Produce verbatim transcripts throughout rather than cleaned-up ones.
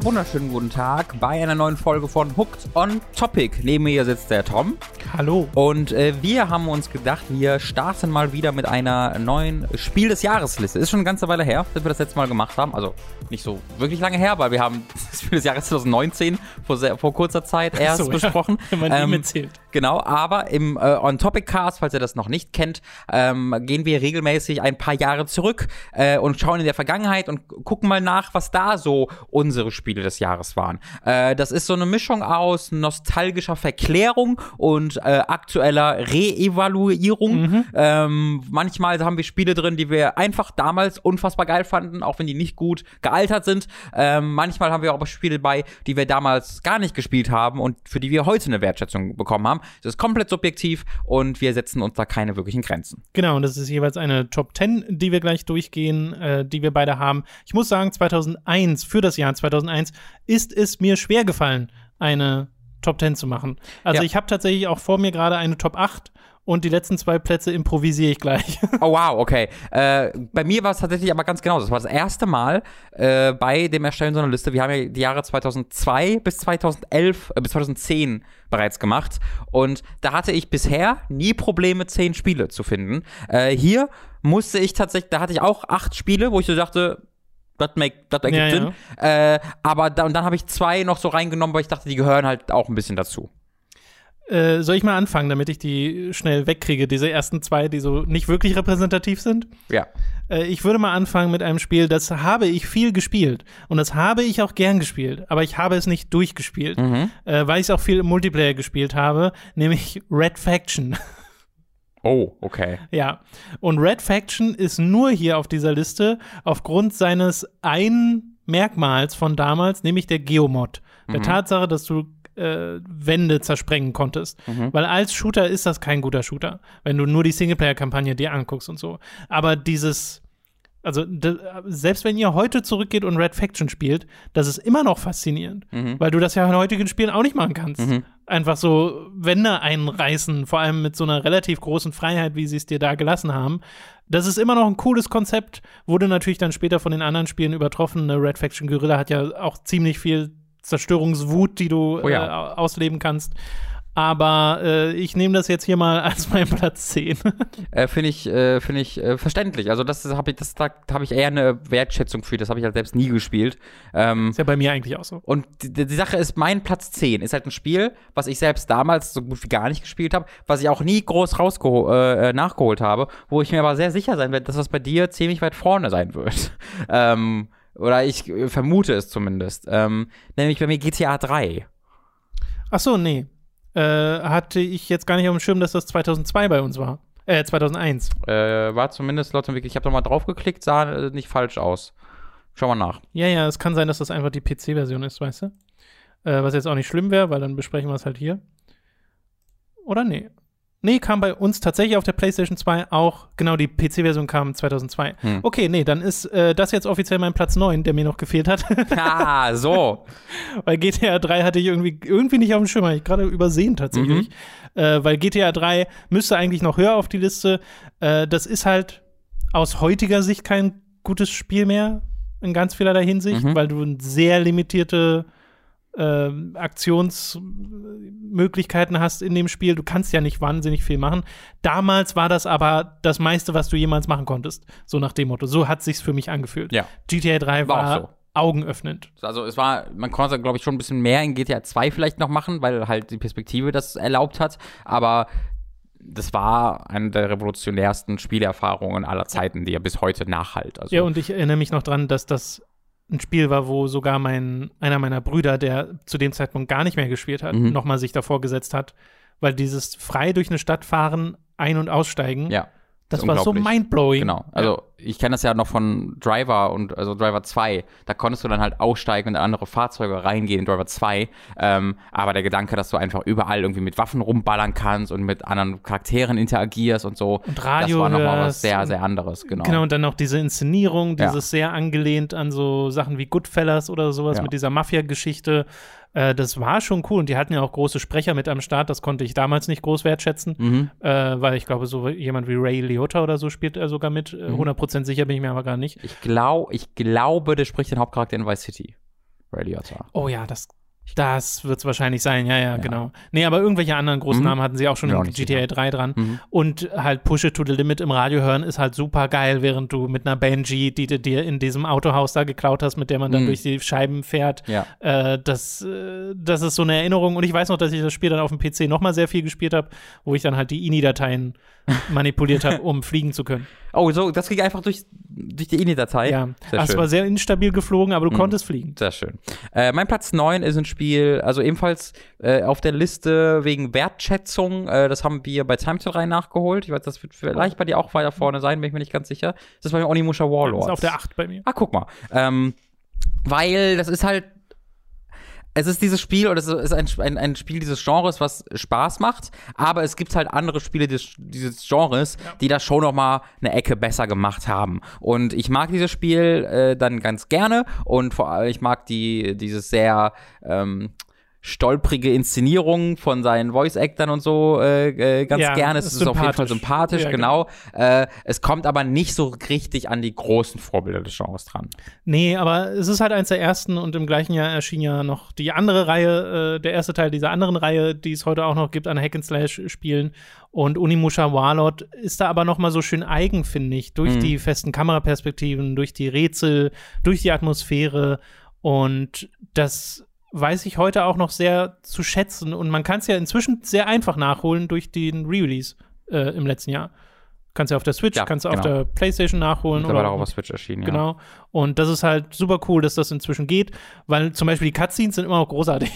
einen wunderschönen guten Tag bei einer neuen Folge von Hooked on Topic. Neben mir sitzt der Tom. Hallo. Und äh, wir haben uns gedacht, wir starten mal wieder mit einer neuen Spiel des Jahres-Liste. Ist schon eine ganze Weile her, dass wir das letzte Mal gemacht haben. Also nicht so wirklich lange her, weil wir haben das Spiel des Jahres zwanzig neunzehn vor, sehr, vor kurzer Zeit erst so, besprochen. Ja, wenn man ähm, die mitzählt. Genau, aber im äh, On-Topic-Cast, falls ihr das noch nicht kennt, ähm, gehen wir regelmäßig ein paar Jahre zurück äh, und schauen in der Vergangenheit und gucken mal nach, was da so unsere Spiele des Jahres waren. Äh, das ist so eine Mischung aus nostalgischer Verklärung und äh, aktueller Re-Evaluierung. Mhm. Ähm, manchmal haben wir Spiele drin, die wir einfach damals unfassbar geil fanden, auch wenn die nicht gut gealtert sind. Ähm, manchmal haben wir auch Spiele bei, die wir damals gar nicht gespielt haben und für die wir heute eine Wertschätzung bekommen haben. Das ist komplett subjektiv und wir setzen uns da keine wirklichen Grenzen. Genau, und das ist jeweils eine Top zehn, die wir gleich durchgehen, äh, die wir beide haben. Ich muss sagen, zweitausendeins, für das Jahr zweitausendeins, ist es mir schwer gefallen, eine Top zehn zu machen. Also ja. Ich habe tatsächlich auch vor mir gerade eine Top acht und die letzten zwei Plätze improvisiere ich gleich. Oh wow, okay. Äh, bei mir war es tatsächlich aber ganz genau. Das war das erste Mal äh, bei dem Erstellen so einer Liste. Wir haben ja die Jahre zweitausendzwei bis zweitausendelf, äh, bis zweitausendzehn bereits gemacht. Und da hatte ich bisher nie Probleme, zehn Spiele zu finden. Äh, hier musste ich tatsächlich, da hatte ich auch acht Spiele, wo ich so dachte, das ergibt ja, Sinn. Ja. Äh, aber da, und dann habe ich zwei noch so reingenommen, weil ich dachte, die gehören halt auch ein bisschen dazu. Äh, soll ich mal anfangen, damit ich die schnell wegkriege, diese ersten zwei, die so nicht wirklich repräsentativ sind? Ja. Äh, ich würde mal anfangen mit einem Spiel, das habe ich viel gespielt. Und das habe ich auch gern gespielt. Aber ich habe es nicht durchgespielt. Mhm. Äh, weil ich es auch viel im Multiplayer gespielt habe, nämlich Red Faction. Oh, okay. Ja, und Red Faction ist nur hier auf dieser Liste aufgrund seines einen Merkmals von damals, nämlich der Geomod. Der mhm. Tatsache, dass du äh, Wände zersprengen konntest. Mhm. Weil als Shooter ist das kein guter Shooter, wenn du nur die Singleplayer-Kampagne dir anguckst und so. Aber dieses Also, d- selbst wenn ihr heute zurückgeht und Red Faction spielt, das ist immer noch faszinierend. Mhm. Weil du das ja in heutigen Spielen auch nicht machen kannst. Mhm. Einfach so Wände einreißen, vor allem mit so einer relativ großen Freiheit, wie sie es dir da gelassen haben. Das ist immer noch ein cooles Konzept, wurde natürlich dann später von den anderen Spielen übertroffen. Eine Red Faction Guerilla hat ja auch ziemlich viel Zerstörungswut, die du oh ja. äh, ausleben kannst. Aber äh, ich nehme das jetzt hier mal als meinen Platz zehn. äh, Finde ich, äh, find ich äh, verständlich. Also das habe ich, das, da habe ich eher eine Wertschätzung für. Das habe ich halt selbst nie gespielt. Ähm, ist ja bei mir eigentlich auch so. Und die, die Sache ist, mein Platz zehn ist halt ein Spiel, was ich selbst damals so gut wie gar nicht gespielt habe, was ich auch nie groß rausgeho- äh, nachgeholt habe, wo ich mir aber sehr sicher sein werde, dass das bei dir ziemlich weit vorne sein wird. ähm, oder ich äh, vermute es zumindest. Ähm, nämlich bei mir G T A drei. Ach so, nee. Äh, hatte ich jetzt gar nicht auf dem Schirm, dass das zweitausendzwei bei uns war. Äh, zweitausendeins. Äh, war zumindest laut dem Wiki. Ich habe da mal drauf geklickt, sah äh, nicht falsch aus. Schau mal nach. Ja, ja, es kann sein, dass das einfach die P C-Version ist, weißt du? Äh, was jetzt auch nicht schlimm wäre, weil dann besprechen wir es halt hier. Oder nee? Nee, kam bei uns tatsächlich auf der PlayStation zwei auch, genau, die P C-Version kam zweitausendzwei. Hm. Okay, nee, dann ist äh, das jetzt offiziell mein Platz neun, der mir noch gefehlt hat. Ah, so. Weil G T A drei hatte ich irgendwie, irgendwie nicht auf dem Schirm, hatte ich gerade übersehen tatsächlich. Mhm. Äh, weil G T A drei müsste eigentlich noch höher auf die Liste. Äh, das ist halt aus heutiger Sicht kein gutes Spiel mehr, in ganz vielerlei Hinsicht, mhm. weil du eine sehr limitierte Äh, Aktionsmöglichkeiten hast in dem Spiel. Du kannst ja nicht wahnsinnig viel machen. Damals war das aber das meiste, was du jemals machen konntest. So nach dem Motto. So hat sich's für mich angefühlt. Ja. G T A drei war, war so. Augenöffnend. Also es war, man konnte, glaube ich, schon ein bisschen mehr in G T A zwei vielleicht noch machen, weil halt die Perspektive das erlaubt hat. Aber das war eine der revolutionärsten Spielerfahrungen aller Zeiten, die ja bis heute nachhalt. Also ja, und ich erinnere mich noch dran, dass das ein Spiel war, wo sogar mein, einer meiner Brüder, der zu dem Zeitpunkt gar nicht mehr gespielt hat, mhm. nochmal sich davor gesetzt hat, weil dieses frei durch eine Stadt fahren, ein- und aussteigen, ja, das war so mindblowing. Genau, also ja. ich kenne das ja noch von Driver und also Driver zwei, da konntest du dann halt aussteigen und in andere Fahrzeuge reingehen in Driver zwei, ähm, aber der Gedanke, dass du einfach überall irgendwie mit Waffen rumballern kannst und mit anderen Charakteren interagierst und so, und Radio das war nochmal was sehr, und, sehr anderes, genau. Genau, und dann noch diese Inszenierung, dieses ja. sehr angelehnt an so Sachen wie Goodfellas oder sowas ja. mit dieser Mafia-Geschichte. Äh, das war schon cool und die hatten ja auch große Sprecher mit am Start, das konnte ich damals nicht groß wertschätzen, mhm. äh, weil ich glaube, so jemand wie Ray Liotta oder so spielt er sogar mit, mhm. hundert Prozent sicher bin ich mir aber gar nicht. Ich, glaub, ich glaube, der spricht den Hauptcharakter in Vice City. Ray Liotta. Oh ja, das, das wird es wahrscheinlich sein, ja, ja, ja, genau. Nee, aber irgendwelche anderen großen mhm. Namen hatten sie auch schon ja, in G T A drei dran. Mhm. Und halt Push It to the Limit im Radio hören ist halt super geil, während du mit einer Banshee, die du dir in diesem Autohaus da geklaut hast, mit der man dann mhm. durch die Scheiben fährt. Ja. Äh, das, äh, das ist so eine Erinnerung. Und ich weiß noch, dass ich das Spiel dann auf dem P C nochmal sehr viel gespielt habe, wo ich dann halt die I N I-Dateien manipuliert habe, um fliegen zu können. Oh, so, das ging einfach durch, durch die I N I-Datei? Ja, Ach, es war sehr instabil geflogen, aber du mhm. konntest fliegen. Sehr schön. Äh, mein Platz neun ist ein Spiel, also ebenfalls äh, auf der Liste wegen Wertschätzung. Äh, das haben wir bei Time to drei nachgeholt. Ich weiß, das wird vielleicht bei dir auch weiter vorne sein, bin ich mir nicht ganz sicher. Das ist bei mir Onimusha Warlords. Das ist auf der acht bei mir. Ah, guck mal. Ähm, weil das ist halt Es ist dieses Spiel, oder es ist ein, ein, ein Spiel dieses Genres, was Spaß macht, aber es gibt halt andere Spiele des, dieses Genres, ja. die das schon noch mal eine Ecke besser gemacht haben. Und ich mag dieses Spiel äh, dann ganz gerne und vor allem, ich mag die dieses sehr ähm, stolprige Inszenierung von seinen Voice-Actern und so äh, äh, ganz ja, gerne. Es ist auf jeden Fall sympathisch, ja, genau. genau. Äh, es kommt aber nicht so richtig an die großen Vorbilder des Genres dran. Nee, aber es ist halt eins der ersten und im gleichen Jahr erschien ja noch die andere Reihe, äh, der erste Teil dieser anderen Reihe, die es heute auch noch gibt an Hack-and-Slash-Spielen. Und Onimusha Warlord ist da aber noch mal so schön eigen, finde ich, durch mhm. die festen Kameraperspektiven, durch die Rätsel, durch die Atmosphäre und das weiß ich heute auch noch sehr zu schätzen. Und man kann es ja inzwischen sehr einfach nachholen durch den Re-Release äh, im letzten Jahr. Kannst du ja auf der Switch, ja, kannst du genau. auf der PlayStation nachholen. Da war auch auf Switch erschienen, ja. Genau. Und das ist halt super cool, dass das inzwischen geht, weil zum Beispiel die Cutscenes sind immer noch großartig.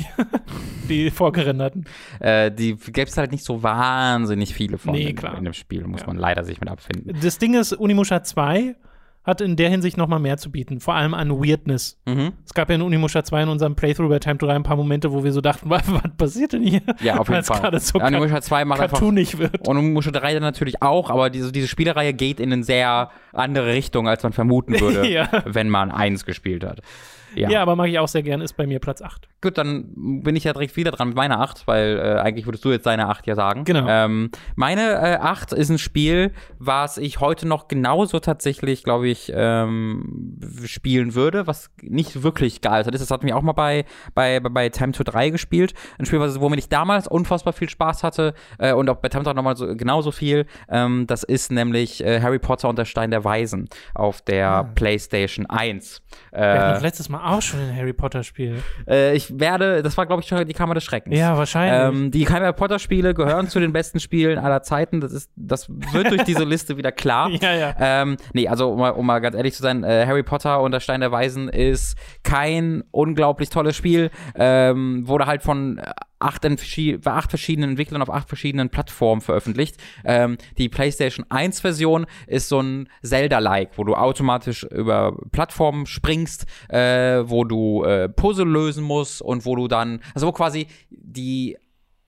Die vorgerenderten. Äh, die gäbe es halt nicht so wahnsinnig viele von nee, in, klar. in dem Spiel, muss ja. man leider sich mit abfinden. Das Ding ist, Onimusha zwei hat in der Hinsicht noch mal mehr zu bieten, vor allem an Weirdness. Mhm. Es gab ja in Onimusha zwei in unserem Playthrough bei Time to drei ein paar Momente, wo wir so dachten, was, was passiert denn hier? Ja, auf jeden Fall. So ja, Onimusha zwei macht einfach wird. Und Onimusha drei dann natürlich auch, aber diese, diese Spielereihe geht in eine sehr andere Richtung, als man vermuten würde, ja. wenn man eins gespielt hat. Ja. ja, aber mag ich auch sehr gern, ist bei mir Platz acht. Gut, dann bin ich ja direkt wieder dran mit meiner acht, weil äh, eigentlich würdest du jetzt deine acht ja sagen. Genau. Ähm, meine äh, acht ist ein Spiel, was ich heute noch genauso tatsächlich, glaube ich, ähm, spielen würde, was nicht wirklich gealtert ist. Das hatten wir auch mal bei, bei, bei Time to drei gespielt. Ein Spiel, was, womit ich damals unfassbar viel Spaß hatte äh, und auch bei Time to drei nochmal so, genauso viel. Ähm, das ist nämlich äh, Harry Potter und der Stein der Weisen auf der ah. PlayStation eins. Äh, wir hatten doch letztes Mal auch schon ein Harry Potter-Spiel. Äh, ich werde, das war, glaube ich, schon die Kammer des Schreckens. Ja, wahrscheinlich. Ähm, die Harry Potter-Spiele gehören zu den besten Spielen aller Zeiten. Das ist, das wird durch diese Liste wieder klar. Ja, ja. Ähm, nee, also, um mal, um mal ganz ehrlich zu sein, äh, Harry Potter und der Stein der Weisen ist kein unglaublich tolles Spiel. Ähm, wurde halt von acht, bei acht verschiedenen Entwicklern auf acht verschiedenen Plattformen veröffentlicht. Ähm, die PlayStation eins Version ist so ein Zelda-like, wo du automatisch über Plattformen springst, äh, wo du äh, Puzzle lösen musst und wo du dann, also wo quasi die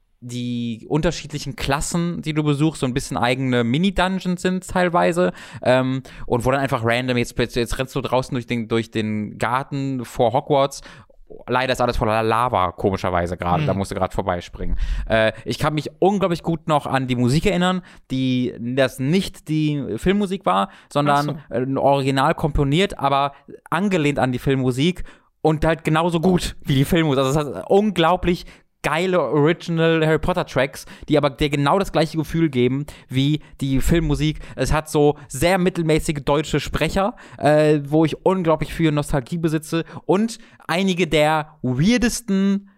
die unterschiedlichen Klassen, die du besuchst, so ein bisschen eigene Mini-Dungeons sind teilweise ähm, und wo dann einfach random, jetzt, jetzt rennst du draußen durch den, durch den Garten vor Hogwarts. Leider ist alles voller Lava, komischerweise gerade. Mhm. Da musst du gerade vorbeispringen. Äh, ich kann mich unglaublich gut noch an die Musik erinnern, die das nicht die Filmmusik war, sondern so. äh, original komponiert, aber angelehnt an die Filmmusik und halt genauso gut wie die Filmmusik. Also es hat unglaublich geile Original Harry Potter Tracks, die aber dir genau das gleiche Gefühl geben wie die Filmmusik. Es hat so sehr mittelmäßige deutsche Sprecher, äh, wo ich unglaublich viel Nostalgie besitze und einige der weirdesten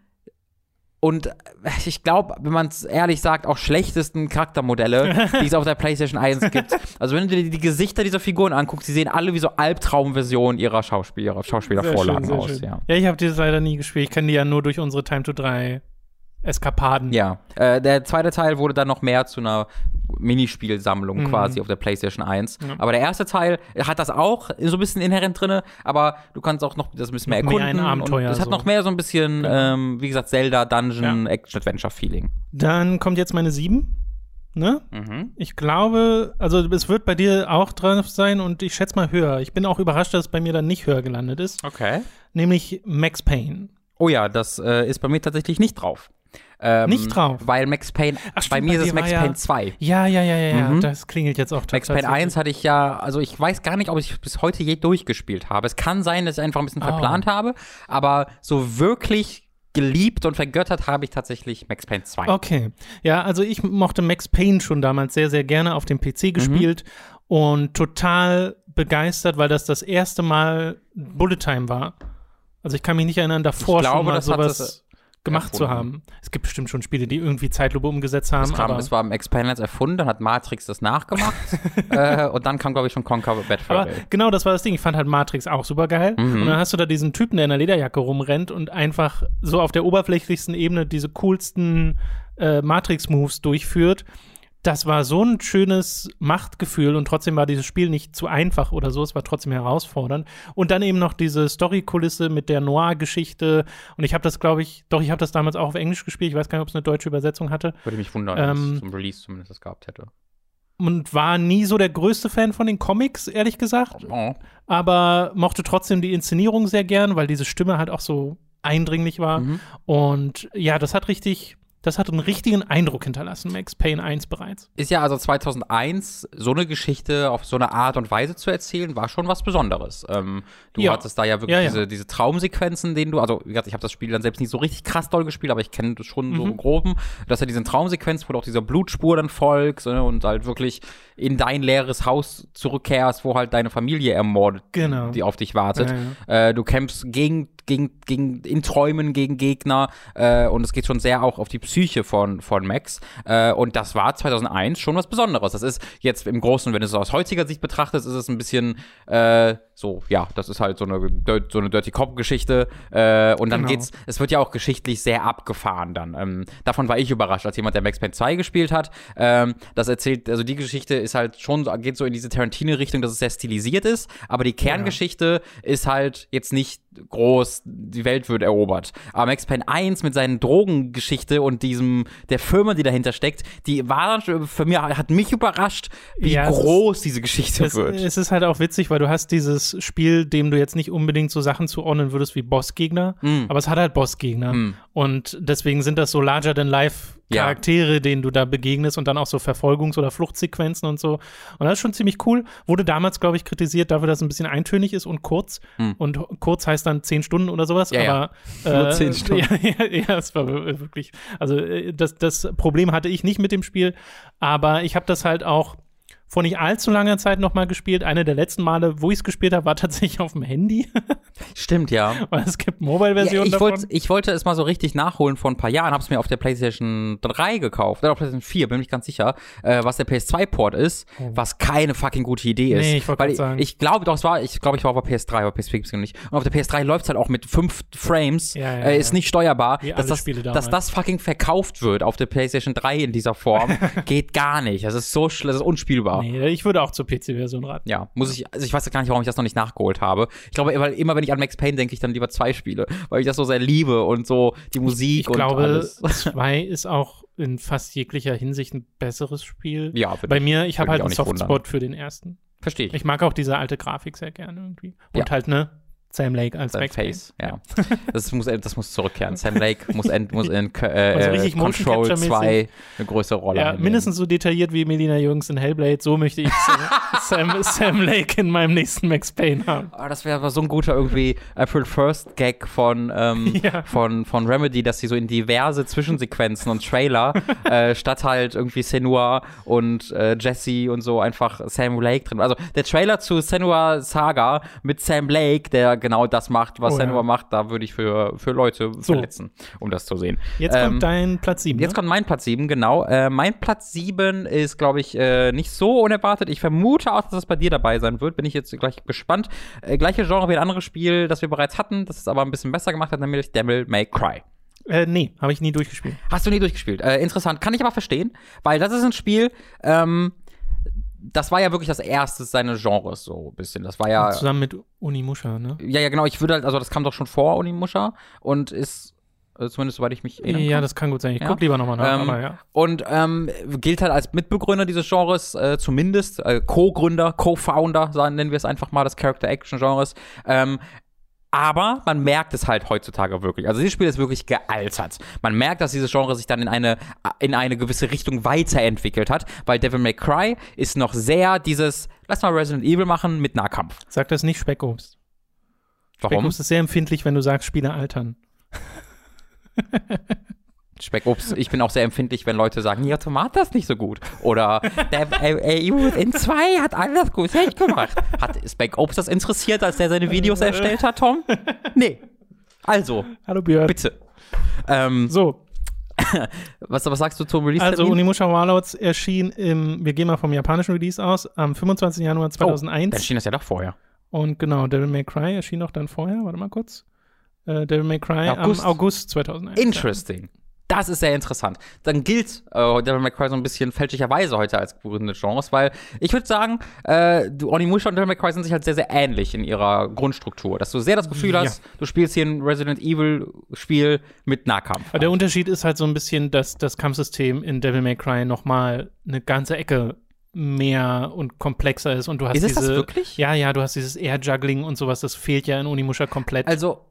und ich glaube, wenn man es ehrlich sagt, auch schlechtesten Charaktermodelle, die es auf der PlayStation eins gibt. Also wenn du dir die Gesichter dieser Figuren anguckst, die sehen alle wie so Albtraumversionen ihrer Schauspieler, ihrer Schauspielervorlagen sehr schön, sehr aus. Schön. Ja, ja, ich habe das leider nie gespielt. Ich kenne die ja nur durch unsere Time to drei Eskapaden. Ja, äh, der zweite Teil wurde dann noch mehr zu einer Minispielsammlung mhm. quasi auf der PlayStation eins. Ja. Aber der erste Teil hat das auch so ein bisschen inhärent drin, aber du kannst auch noch das ein bisschen mehr noch erkunden. Mehr ein Abenteuer. Und das so. hat noch mehr so ein bisschen, genau. ähm, wie gesagt, Zelda, Dungeon, ja. Action-Adventure-Feeling. Dann kommt jetzt meine sieben. Ne? Mhm. Ich glaube, also es wird bei dir auch dran sein und ich schätze mal höher. Ich bin auch überrascht, dass es bei mir dann nicht höher gelandet ist. Okay. Nämlich Max Payne. Oh ja, das äh, ist bei mir tatsächlich nicht drauf. Ähm, Nicht drauf? Weil Max Payne, Ach, stimmt, bei mir bei ist es dir Max war ja- Payne zwei. Ja, ja, ja, ja, ja. Mhm. Das klingelt jetzt auch Max Payne eins hatte ich ja, also ich weiß gar nicht, ob ich bis heute je durchgespielt habe. Es kann sein, dass ich einfach ein bisschen Oh. verplant habe, aber so wirklich geliebt und vergöttert habe ich tatsächlich Max Payne zwei. Okay. Ja, also ich mochte Max Payne schon damals sehr, sehr gerne auf dem P C gespielt Mhm. und total begeistert, weil das das erste Mal Bullet Time war. Also ich kann mich nicht erinnern, davor Ich glaube, schon mal das hat sowas das gemacht zu erfunden. haben. Es gibt bestimmt schon Spiele, die irgendwie Zeitlupe umgesetzt haben. Es, kam, aber es war Max Payne eins erfunden, dann hat Matrix das nachgemacht äh, und dann kam, glaube ich, schon Conquer Bad Fur Aber Day. genau, das war das Ding. Ich fand halt Matrix auch super geil. Mhm. Und dann hast du da diesen Typen, der in der Lederjacke rumrennt und einfach so auf der oberflächlichsten Ebene diese coolsten äh, Matrix-Moves durchführt. Das war so ein schönes Machtgefühl und trotzdem war dieses Spiel nicht zu einfach oder so. Es war trotzdem herausfordernd. Und dann eben noch diese Story-Kulisse mit der Noir-Geschichte. Und ich habe das, glaube ich, doch, ich habe das damals auch auf Englisch gespielt. Ich weiß gar nicht, ob es eine deutsche Übersetzung hatte. Würde mich wundern, Ähm, wenn es zum Release zumindest das gehabt hätte. Und war nie so der größte Fan von den Comics, ehrlich gesagt. Oh. Aber mochte trotzdem die Inszenierung sehr gern, weil diese Stimme halt auch so eindringlich war. Mhm. Und ja, das hat richtig, das hat einen richtigen Eindruck hinterlassen, Max Payne eins bereits. Ist ja also zweitausendeins, so eine Geschichte auf so eine Art und Weise zu erzählen, war schon was Besonderes. Ähm, du Ja. hattest da ja wirklich Ja, ja. Diese, diese Traumsequenzen, denen du, also wie gesagt, ich habe das Spiel dann selbst nicht so richtig krass doll gespielt, aber ich kenne das schon so Mhm. im Groben, dass er diesen Traumsequenz, wo du auch dieser Blutspur dann folgst, ne, und halt wirklich in dein leeres Haus zurückkehrst, wo halt deine Familie ermordet, Genau. die auf dich wartet. Ja, Äh, du kämpfst gegen, gegen, gegen, in Träumen gegen Gegner äh, und es geht schon sehr auch auf die Psyche von, von Max. Äh, und das war zweitausendeins schon was Besonderes. Das ist jetzt im Großen, wenn du es aus heutiger Sicht betrachtest, ist es ein bisschen äh, so, ja, das ist halt so eine, so eine Dirty Cop-Geschichte. Äh, und dann Genau. geht's, es wird ja auch geschichtlich sehr abgefahren dann. Ähm, davon war ich überrascht, als jemand, der Max Payne zwei gespielt hat. Ähm, das erzählt, also die Geschichte ist halt schon, geht so in diese Tarantino-Richtung, dass es sehr stilisiert ist, aber die Kerngeschichte ist halt jetzt nicht groß, die Welt wird erobert. Aber Max Payne eins mit seinen Drogengeschichte und diesem, der Firma, die dahinter steckt, die war dann für mich, hat mich überrascht, wie Ja, es groß ist, diese Geschichte Es, wird. es ist halt auch witzig, weil du hast dieses Spiel, dem du jetzt nicht unbedingt so Sachen zuordnen würdest wie Bossgegner, Mm. aber es hat halt Bossgegner. Mm. Und deswegen sind das so larger-than-life Ja. Charaktere, denen du da begegnest und dann auch so Verfolgungs- oder Fluchtsequenzen und so. Und das ist schon ziemlich cool. Wurde damals, glaube ich, kritisiert dafür, dass es ein bisschen eintönig ist und kurz. Hm. Und kurz heißt dann zehn Stunden oder sowas. Ja, ja. aber Nur äh, zehn Stunden. Ja, ja, ja, es war wirklich. Also äh, das, das Problem hatte ich nicht mit dem Spiel, aber ich habe das halt auch vor nicht allzu langer Zeit noch mal gespielt. Eine der letzten Male, wo ich es gespielt habe, war tatsächlich auf dem Handy. Stimmt, ja. Weil es gibt Ja, Mobile-Versionen ich, davon. wollt, ich wollte es mal so richtig nachholen vor ein paar Jahren, habe es mir auf der PlayStation drei gekauft, oder auf PlayStation vier, bin ich ganz sicher, äh, was der P S zwei Port ist, Oh. was keine fucking gute Idee ist. Nee, ich wollte Weil grad sagen. Ich glaube, doch, es war, ich glaube, ich war auf der P S drei, aber P S vier gibt's nicht. Und auf der P S drei läuft es halt auch mit fünf Frames, Ja, ja, äh, ist ja. nicht steuerbar. Wie dass, alle das, Spiele dass damals. das fucking verkauft wird auf der PlayStation drei in dieser Form, geht gar nicht. Das ist so schl- das ist unspielbar. Nee, ich würde auch zur P C-Version raten. Ja, muss ich, also ich weiß gar nicht, warum ich das noch nicht nachgeholt habe. Ich glaube, weil immer wenn ich an Max Payne denke, ich dann lieber zwei Spiele, weil ich das so sehr liebe und so die Musik Ich und glaube, alles. zwei ist auch in fast jeglicher Hinsicht ein besseres Spiel. Ja, würde Bei ich- mir, ich habe würde halt mich einen auch nicht Softspot für den ersten. Verstehe ich. Ich mag auch diese alte Grafik sehr gerne irgendwie. Und Ja. halt, ne, Sam Lake als Sein Max Payne. Face, ja. Das muss, das muss zurückkehren. Sam Lake muss, end, muss in äh, Also richtig äh, Motion Control Capture-mäßig. zwei eine größere Rolle Ja, einnehmen. mindestens so detailliert wie Melina Jürgens in Hellblade. So möchte ich Sam, Sam Lake in meinem nächsten Max Payne haben. Ah, das wäre aber so ein guter irgendwie April First Gag von, ähm, Ja. von, von Remedy, dass sie so in diverse Zwischensequenzen und Trailer äh, statt halt irgendwie Senua und äh, Jesse und so einfach Sam Lake drin. Also der Trailer zu Senua Saga mit Sam Lake, der genau das macht, was Oh, Senua ja. macht, da würde ich für, für Leute So. verletzen, um das zu sehen. Jetzt Ähm, kommt dein Platz sieben. Jetzt ne? kommt mein Platz sieben, genau. Äh, mein Platz sieben ist, glaube ich, äh, nicht so unerwartet. Ich vermute auch, dass es bei dir dabei sein wird. Bin ich jetzt gleich gespannt. Äh, gleiche Genre wie ein anderes Spiel, das wir bereits hatten, das es aber ein bisschen besser gemacht hat, nämlich Devil May Cry. Äh, nee, habe ich nie durchgespielt. Hast du nie durchgespielt? Äh, interessant. Kann ich aber verstehen, weil das ist ein Spiel, ähm, das war ja wirklich das erste seines Genres, so ein bisschen. Das war ja. Zusammen mit Unimusha, ne? Ja, ja, genau. Ich würde halt, also das kam doch schon vor Onimusha und ist, äh, zumindest soweit ich mich erinnern Ja, kann. das kann gut sein. Ich Ja. guck lieber nochmal nach, Ähm, aber ja. Und ähm, gilt halt als Mitbegründer dieses Genres, äh, zumindest, äh, Co-Gründer, Co-Founder, sagen, nennen wir es einfach mal, des Character-Action-Genres. Ähm, Aber man merkt es halt heutzutage wirklich. Also dieses Spiel ist wirklich gealtert. Man merkt, dass dieses Genre sich dann in eine, in eine gewisse Richtung weiterentwickelt hat, weil Devil May Cry ist noch sehr dieses, lass mal Resident Evil machen mit Nahkampf. Sag das nicht Speckobst. Warum? Speckobst ist sehr empfindlich, wenn du sagst, Spiele altern. Speckobst, ich bin auch sehr empfindlich, wenn Leute sagen, ja, Tomate ist nicht so gut. Oder der Evil Within zwei hat alles gut gemacht. Hat Speckobst das interessiert, als der seine Videos erstellt hat, Tom? Nee. Also, hallo Björn. Bitte. Ähm, so. was, was sagst du zum Release? Also Onimusha Warlords erschien im, wir gehen mal vom japanischen Release aus, am fünfundzwanzigsten Januar zweitausendeins. Oh, dann erschien das ja doch vorher. Und genau, Devil May Cry erschien auch dann vorher, warte mal kurz. Äh, Devil May Cry August. am August zweitausendeins. Interesting. Das ist sehr interessant. Dann gilt äh, Devil May Cry so ein bisschen fälschlicherweise heute als gegründete Genres, weil ich würde sagen, äh, Onimusha und Devil May Cry sind sich halt sehr, sehr ähnlich in ihrer Grundstruktur. Dass du sehr das Gefühl ja. hast, du spielst hier ein Resident Evil-Spiel mit Nahkampf. Aber der Unterschied ist halt so ein bisschen, dass das Kampfsystem in Devil May Cry nochmal eine ganze Ecke mehr und komplexer ist. Und du hast ist es diese, das wirklich? Ja, ja, du hast dieses Air-Juggling und sowas, das fehlt ja in Onimusha komplett. Also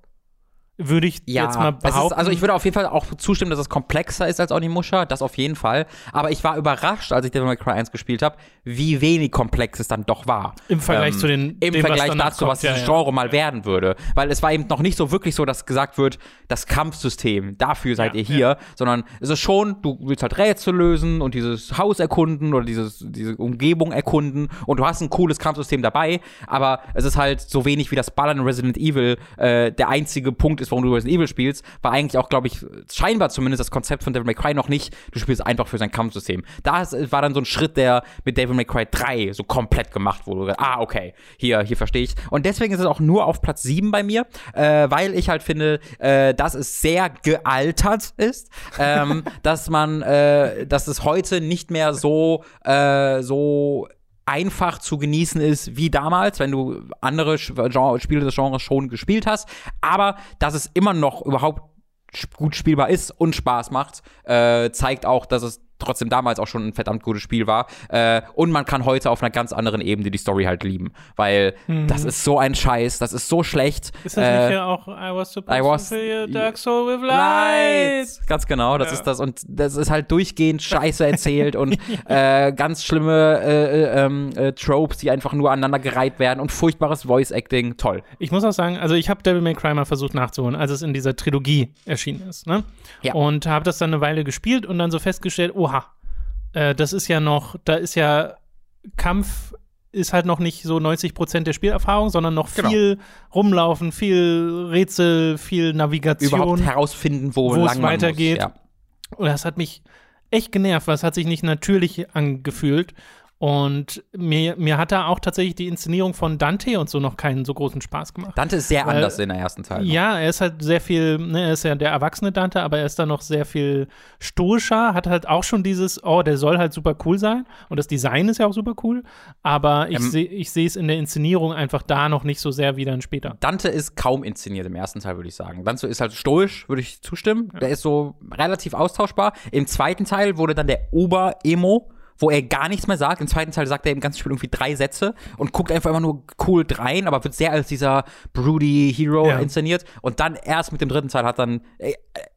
würde ich ja, jetzt mal behaupten. Ist, also ich würde auf jeden Fall auch zustimmen, dass es komplexer ist als Onimusha, das auf jeden Fall. Aber ich war überrascht, als ich Devil May Cry eins gespielt habe, wie wenig komplex es dann doch war. Im Vergleich ähm, zu den Im dem, Vergleich was dazu, kommt, was dieses ja, Genre ja. mal werden würde. Weil es war eben noch nicht so wirklich so, dass gesagt wird, das Kampfsystem, dafür seid ja, ihr hier, ja. sondern es ist schon, du willst halt Rätsel lösen und dieses Haus erkunden oder dieses, diese Umgebung erkunden und du hast ein cooles Kampfsystem dabei, aber es ist halt so wenig wie das Ballern in Resident Evil äh, der einzige Punkt ist, warum du Resident Evil spielst. War eigentlich auch, glaube ich, scheinbar zumindest das Konzept von Devil May Cry noch nicht, du spielst einfach für sein Kampfsystem. Das war dann so ein Schritt, der mit Devil May Cry drei so komplett gemacht wurde. Ah, okay, hier, hier verstehe ich. Und deswegen ist es auch nur auf Platz sieben bei mir, äh, weil ich halt finde, äh, dass es sehr gealtert ist, ähm, dass man, äh, dass es heute nicht mehr so, äh, so einfach zu genießen ist wie damals, wenn du andere Genre, Spiele des Genres schon gespielt hast, aber dass es immer noch überhaupt gut spielbar ist und Spaß macht, äh, zeigt auch, dass es trotzdem damals auch schon ein verdammt gutes Spiel war. Äh, und man kann heute auf einer ganz anderen Ebene die Story halt lieben. Weil mhm. das ist so ein Scheiß, das ist so schlecht. Ist das äh, nicht ja auch I was supposed I was to be a Dark Soul with light? Ganz genau, das ja. ist das. Und das ist halt durchgehend Scheiße erzählt und äh, ganz schlimme äh, äh, äh, Tropes, die einfach nur aneinandergereiht werden und furchtbares Voice-Acting. Toll. Ich muss auch sagen, also ich habe Devil May Cry mal versucht nachzuholen, als es in dieser Trilogie erschienen ist. Ne? Ja. Und habe das dann eine Weile gespielt und dann so festgestellt, oha, äh, das ist ja noch, da ist ja Kampf ist halt noch nicht so neunzig Prozent der Spielerfahrung, sondern noch genau. viel rumlaufen, viel Rätsel, viel Navigation. Überhaupt herausfinden, wo, wo es weitergeht. Muss, ja. Und das hat mich echt genervt, weil es hat sich nicht natürlich angefühlt. Und mir, mir hat da auch tatsächlich die Inszenierung von Dante und so noch keinen so großen Spaß gemacht. Dante ist sehr Weil, anders in der ersten Teil. Noch. Ja, er ist halt sehr viel, ne, er ist ja der erwachsene Dante, aber er ist da noch sehr viel stoischer, hat halt auch schon dieses, oh, der soll halt super cool sein und das Design ist ja auch super cool, aber ich ähm, sehe ich sehe es in der Inszenierung einfach da noch nicht so sehr wie dann später. Dante ist kaum inszeniert im ersten Teil, würde ich sagen. Dante ist halt stoisch, würde ich zustimmen. Ja. Der ist so relativ austauschbar. Im zweiten Teil wurde dann der Ober-Emo, wo er gar nichts mehr sagt. Im zweiten Teil sagt er im ganzen Spiel irgendwie drei Sätze und guckt einfach immer nur cool rein, aber wird sehr als dieser broody Hero ja. inszeniert. Und dann erst mit dem dritten Teil hat dann äh,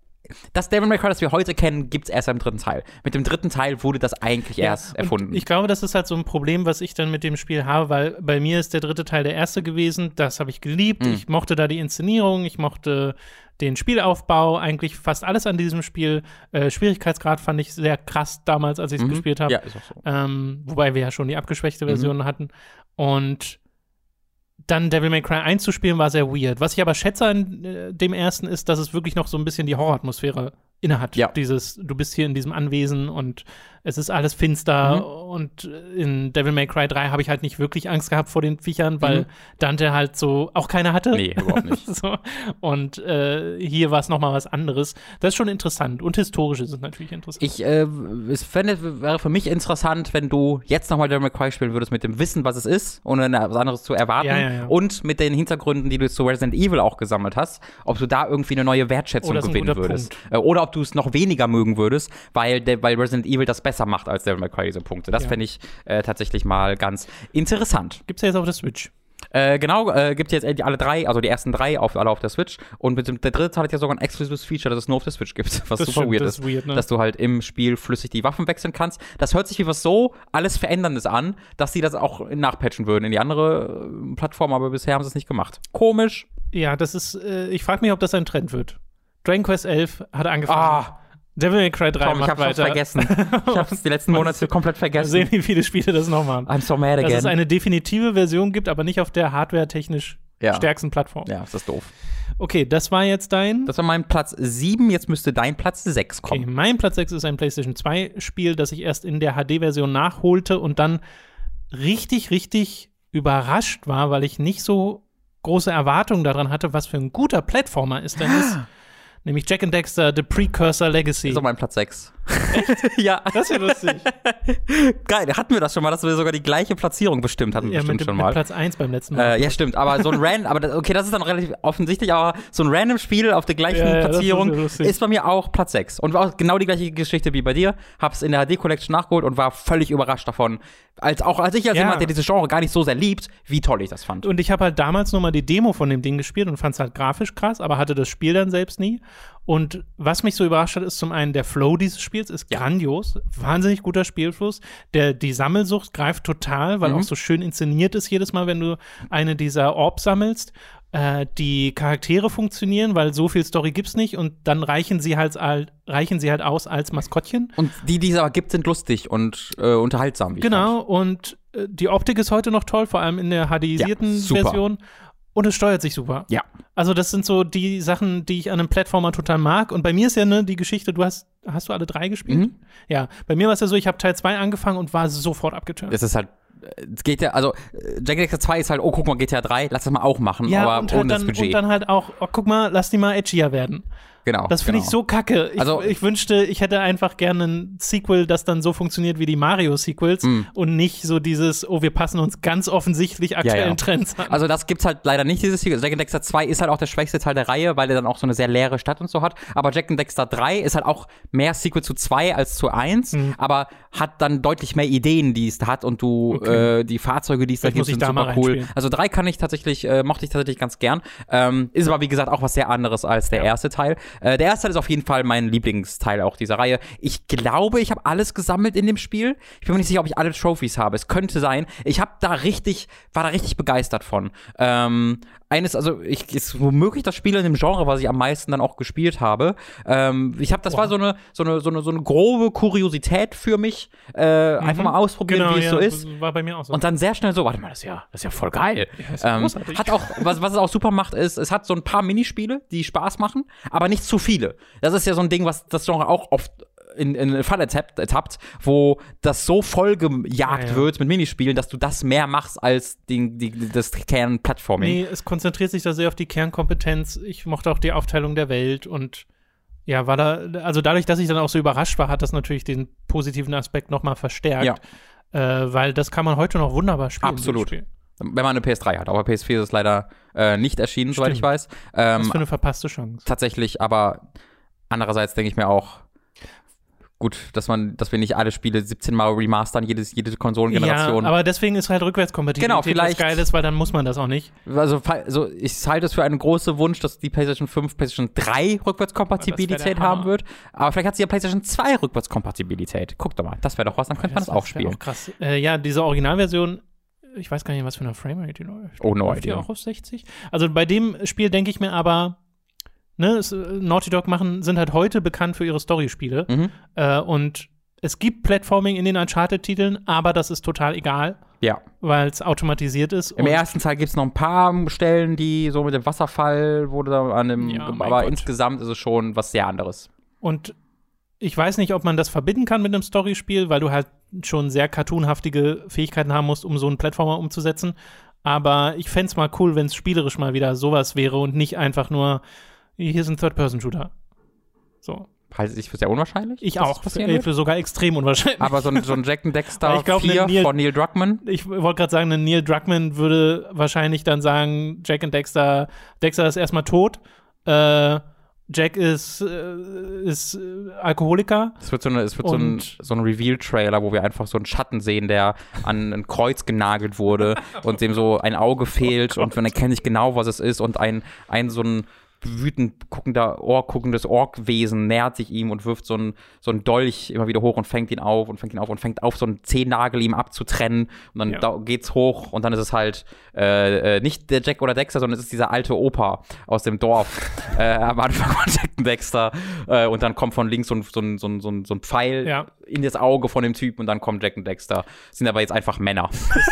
das Devil May Cry, das wir heute kennen, gibt's erst im dritten Teil. Mit dem dritten Teil wurde das eigentlich ja, erst erfunden. Ich glaube, das ist halt so ein Problem, was ich dann mit dem Spiel habe, weil bei mir ist der dritte Teil der erste gewesen. Das habe ich geliebt. Mhm. Ich mochte da die Inszenierung, ich mochte den Spielaufbau, eigentlich fast alles an diesem Spiel. Äh, Schwierigkeitsgrad fand ich sehr krass damals, als ich es mhm. gespielt habe. Ja, ist auch so. Ähm, wobei wir ja schon die abgeschwächte Version mhm. hatten. Und dann Devil May Cry eins zu spielen, war sehr weird. Was ich aber schätze an äh, dem ersten ist, dass es wirklich noch so ein bisschen die Horroratmosphäre innehat. Ja. Dieses, du bist hier in diesem Anwesen und es ist alles finster mhm. und in Devil May Cry drei habe ich halt nicht wirklich Angst gehabt vor den Viechern, weil mhm. Dante halt so auch keine hatte. Nee, überhaupt nicht. so. Und äh, hier war es nochmal was anderes. Das ist schon interessant und historisch ist es natürlich interessant. Ich äh, es fände, wäre für mich interessant, wenn du jetzt nochmal Devil May Cry spielen würdest mit dem Wissen, was es ist, ohne was anderes zu erwarten ja, ja, ja. und mit den Hintergründen, die du zu Resident Evil auch gesammelt hast, ob du da irgendwie eine neue Wertschätzung oh, gewinnen würdest. Äh, oder ob du es noch weniger mögen würdest, weil, der, weil Resident Evil das besser macht als Devil May Cry diese Punkte. Das ja. fände ich äh, tatsächlich mal ganz interessant. Gibt's ja jetzt auf der Switch. Äh, genau, äh, gibt jetzt alle drei, also die ersten drei auf, alle auf der Switch. Und mit dem, der dritte Teil hat ja sogar ein exklusives Feature, das es nur auf der Switch gibt, was Das super stimmt, weird das ist. ist weird, ne? Dass du halt im Spiel flüssig die Waffen wechseln kannst. Das hört sich wie was so alles Veränderndes an, dass sie das auch nachpatchen würden in die andere äh, Plattform, aber bisher haben sie es nicht gemacht. Komisch. Ja, das ist, äh, ich frage mich, ob das ein Trend wird. Dragon Quest elf hat angefangen. Ah, Devil May Cry drei Tom, ich macht hab's weiter. vergessen. Ich hab's die letzten Monate komplett Mal vergessen. sehen, wie viele Spiele das noch machen. I'm so mad again. Dass es eine definitive Version gibt, aber nicht auf der hardware-technisch Ja. stärksten Plattform. Ja, ist das doof. Okay, das war jetzt dein. Das war mein Platz sieben, jetzt müsste dein Platz sechs kommen. Okay, mein Platz sechs ist ein PlayStation zwei Spiel, das ich erst in der H D-Version nachholte und dann richtig, richtig überrascht war, weil ich nicht so große Erwartungen daran hatte, was für ein guter Plattformer es denn ist. Nämlich Jak and Daxter, The Precursor Legacy. Das ist auch mein Platz sechs. Echt? Ja. Das ist ja lustig. Geil, hatten wir das schon mal, dass wir sogar die gleiche Platzierung bestimmt hatten. Ja, bestimmt mit, schon mit mal. Platz eins beim letzten Mal. Äh, ja, stimmt, aber so ein random, aber das, okay, das ist dann relativ offensichtlich, aber so ein random Spiel auf der gleichen Ja, ja, das Platzierung ist ja ist, lustig. bei mir auch Platz sechs. Und war auch genau die gleiche Geschichte wie bei dir. Hab's in der H D-Collection nachgeholt und war völlig überrascht davon. Als, auch als ich als Ja. jemand, der dieses Genre gar nicht so sehr liebt, wie toll ich das fand. Und ich habe halt damals nur mal die Demo von dem Ding gespielt und fand es halt grafisch krass, aber hatte das Spiel dann selbst nie. Und was mich so überrascht hat, ist zum einen der Flow dieses Spiels ist Ja. grandios, wahnsinnig guter Spielfluss. Der, die Sammelsucht greift total, weil Mhm. auch so schön inszeniert ist jedes Mal, wenn du eine dieser Orbs sammelst. Äh, die Charaktere funktionieren, weil so viel Story gibt's nicht und dann reichen sie halt, al- reichen sie halt aus als Maskottchen. Und die, die es aber gibt, sind lustig und äh, unterhaltsam. Wie ich Genau, und äh, die Optik ist heute noch toll, vor allem in der HDisierten Ja, super. Version. Und es steuert sich super. Ja. Also das sind so die Sachen, die ich an einem Plattformer total mag. Und bei mir ist ja ne, die Geschichte, du hast, hast du alle drei gespielt? Mhm. Ja, bei mir war es ja so, ich habe Teil zwei angefangen und war sofort abgeturnt. Es ist halt, es geht ja, also äh, Jak and Daxter zwei ist halt, oh, guck mal, G T A drei, lass das mal auch machen, Ja, aber und, ohne halt das dann, Budget. und dann halt auch, oh, guck mal, lass die mal edgier werden. Genau. Das finde genau. ich so kacke. Ich, Also- ich wünschte, ich hätte einfach gerne ein Sequel, das dann so funktioniert wie die Mario-Sequels Mm. und nicht so dieses, oh, wir passen uns ganz offensichtlich aktuellen ja. Trends an. Also das gibt's halt leider nicht, dieses Sequel. Jak and Daxter zwei ist halt auch der schwächste Teil der Reihe, weil er dann auch so eine sehr leere Stadt und so hat. Aber Jak and Daxter drei ist halt auch mehr Sequel zu zwei als zu eins, Mhm. aber hat dann deutlich mehr Ideen, die es da hat und du, Okay. äh, die Fahrzeuge, die es da Vielleicht gibt, muss ich sind da mal super cool. reinspielen. Also drei kann ich tatsächlich, äh, mochte ich tatsächlich ganz gern. Ähm, ist aber wie gesagt auch was sehr anderes als der Ja. erste Teil. Äh, der erste Teil ist auf jeden Fall mein Lieblingsteil auch dieser Reihe. Ich glaube, ich habe alles gesammelt in dem Spiel. Ich bin mir nicht sicher, ob ich alle Trophies habe. Es könnte sein. Ich habe da richtig, war da richtig begeistert von. Ähm, eines, also ich ist womöglich das Spiel in dem Genre, was ich am meisten dann auch gespielt habe. Ähm, ich habe, das Wow. war so eine, so eine, so eine, so eine grobe Kuriosität für mich. Äh, Einfach mal ausprobieren, genau, wie es ja, so ist. war bei mir auch so. Und dann sehr schnell so, warte mal, das ist ja, das ist ja voll geil. ist ähm, großartig. hat auch, was, was es auch super macht, ist, es hat so ein paar Minispiele, die Spaß machen, aber nicht zu viele. Das ist ja so ein Ding, was das Genre auch oft in, in den Fall ertappt, ertappt, wo das so voll gejagt Ja, ja. wird mit Minispielen, dass du das mehr machst als die, die, das Kern-Plattforming. Nee, es konzentriert sich da sehr auf die Kernkompetenz. Ich mochte auch die Aufteilung der Welt und ja, war da, also dadurch, dass ich dann auch so überrascht war, hat das natürlich den positiven Aspekt nochmal verstärkt. Ja. Äh, weil das kann man heute noch wunderbar spielen. Absolut. dieses Spiel. Wenn man eine P S drei hat. Aber P S vier ist es leider äh, nicht erschienen, soweit Stimmt. ich weiß. Was Ähm, für eine verpasste Chance. tatsächlich, aber andererseits denke ich mir auch, gut, dass man, dass wir nicht alle Spiele siebzehn Mal remastern, jedes, jede Konsolengeneration. Ja, aber deswegen ist halt Rückwärtskompatibilität Genau, vielleicht- was geil ist, weil dann muss man das auch nicht. Also, fa- also ich halte es für einen großen Wunsch, dass die PlayStation fünf, PlayStation drei Rückwärtskompatibilität Das wär der haben Hammer. wird. Aber vielleicht hat sie ja PlayStation zwei Rückwärtskompatibilität. Guck doch mal, das wäre doch was, dann könnte man das auch wär spielen. Auch krass. Äh, ja, diese Originalversion, ich weiß gar nicht, was für eine Framerate die läuft. Oh, no Läuft die idea. auch auf sechzig? Also bei dem Spiel denke ich mir aber, ne, es, äh, Naughty Dog machen, sind halt heute bekannt für ihre Storyspiele. Mhm. Äh, und es gibt Platforming in den Uncharted-Titeln, aber das ist total egal, Ja. weil es automatisiert ist. Im und ersten Teil gibt es noch ein paar Stellen, die so mit dem Wasserfall wurde da an dem, Ja, mein aber Gott. insgesamt ist es schon was sehr anderes. Und ich weiß nicht, ob man das verbinden kann mit einem Storyspiel, weil du halt schon sehr cartoonhaftige Fähigkeiten haben musst, um so einen Plattformer umzusetzen. Aber ich fände es mal cool, wenn es spielerisch mal wieder sowas wäre und nicht einfach nur, hier ist ein Third-Person-Shooter. So. Halte ich für sehr unwahrscheinlich. Ich dass auch. das passieren Für, wird. für sogar extrem unwahrscheinlich. Aber so ein, so ein Jak and Aber Daxter ich glaub, vier ne, Neil- von Neil Druckmann. Ich wollte gerade sagen, ein Neil Druckmann würde wahrscheinlich dann sagen, Jak and Daxter, Dexter ist erstmal tot. Äh, Jack ist, äh, ist äh, Alkoholiker. Es wird, so, eine, es wird so ein, so ein Reveal-Trailer, wo wir einfach so einen Schatten sehen, der an ein Kreuz genagelt wurde und dem so ein Auge fehlt oh und man erkennt nicht genau, was es ist und ein, ein so ein wütend guckender, Ork, guckendes Orkwesen nähert sich ihm und wirft so einen so einen Dolch immer wieder hoch und fängt ihn auf und fängt ihn auf und fängt auf, so einen Zehennagel ihm abzutrennen und dann ja. da geht's hoch und dann ist es halt äh, nicht der Jack oder Dexter, sondern es ist dieser alte Opa aus dem Dorf äh, am Anfang von Jack und Dexter äh, und dann kommt von links so ein, so ein, so ein, so ein, so ein Pfeil ja. in das Auge von dem Typen und dann kommt Jack und Dexter. Das sind aber jetzt einfach Männer. Das,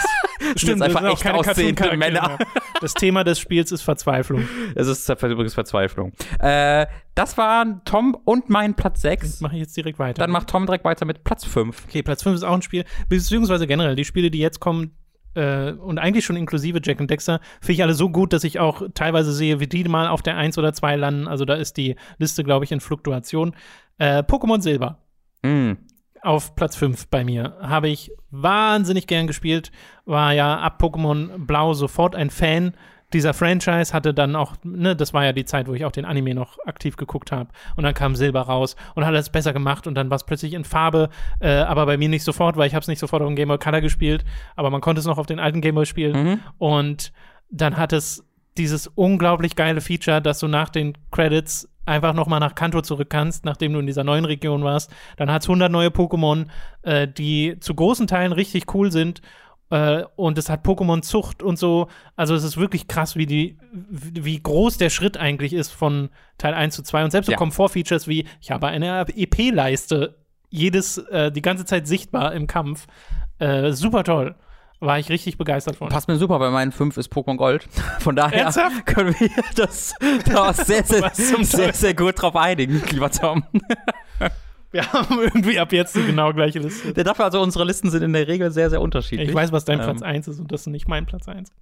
das stimmt, einfach das echt aussehende Männer. Mehr. Das Thema des Spiels ist Verzweiflung. Es ist übrigens Verzweiflung. Äh, das waren Tom und mein Platz sechs. Mache ich jetzt direkt weiter. Dann macht Tom direkt weiter mit Platz fünf. Okay, Platz fünf ist auch ein Spiel, beziehungsweise generell die Spiele, die jetzt kommen, äh, und eigentlich schon inklusive Jack und Dexter, finde ich alle so gut, dass ich auch teilweise sehe, wie die mal auf der eins oder zwei landen. Also da ist die Liste, glaube ich, in Fluktuation. Äh, Pokémon Silber. Mm. Auf Platz fünf bei mir. Habe ich wahnsinnig gern gespielt. War ja ab Pokémon Blau sofort ein Fan dieser Franchise. Hatte dann auch, ne, das war ja die Zeit, wo ich auch den Anime noch aktiv geguckt habe. Und dann kam Silber raus und hat es besser gemacht. Und dann war es plötzlich in Farbe. Äh, aber bei mir nicht sofort, weil ich habe es nicht sofort auf dem Game Boy Color gespielt. Aber man konnte es noch auf den alten Game Boy spielen. Mhm. Und dann hat es dieses unglaublich geile Feature, dass du nach den Credits einfach noch mal nach Kanto zurück kannst, nachdem du in dieser neuen Region warst. Dann hat es hundert neue Pokémon, äh, die zu großen Teilen richtig cool sind. Äh, und es hat Pokémon-Zucht und so. Also es ist wirklich krass, wie die, wie groß der Schritt eigentlich ist von Teil eins zu zwei. Und selbst so ja. Komfort-Features wie, ich habe eine E P-Leiste, jedes, äh, die ganze Zeit sichtbar im Kampf. Äh, super toll. War ich richtig begeistert von. Passt mir super, weil mein fünf ist Pokémon Gold. Von daher Ernsthaft? können wir das da sehr, sehr, sehr, sehr gut drauf einigen, lieber Tom. Wir haben irgendwie ab jetzt die genau gleiche Liste. Der dafür also, unsere Listen sind in der Regel sehr, sehr unterschiedlich. Ich weiß, was dein ähm, Platz eins ist und das ist nicht mein Platz eins.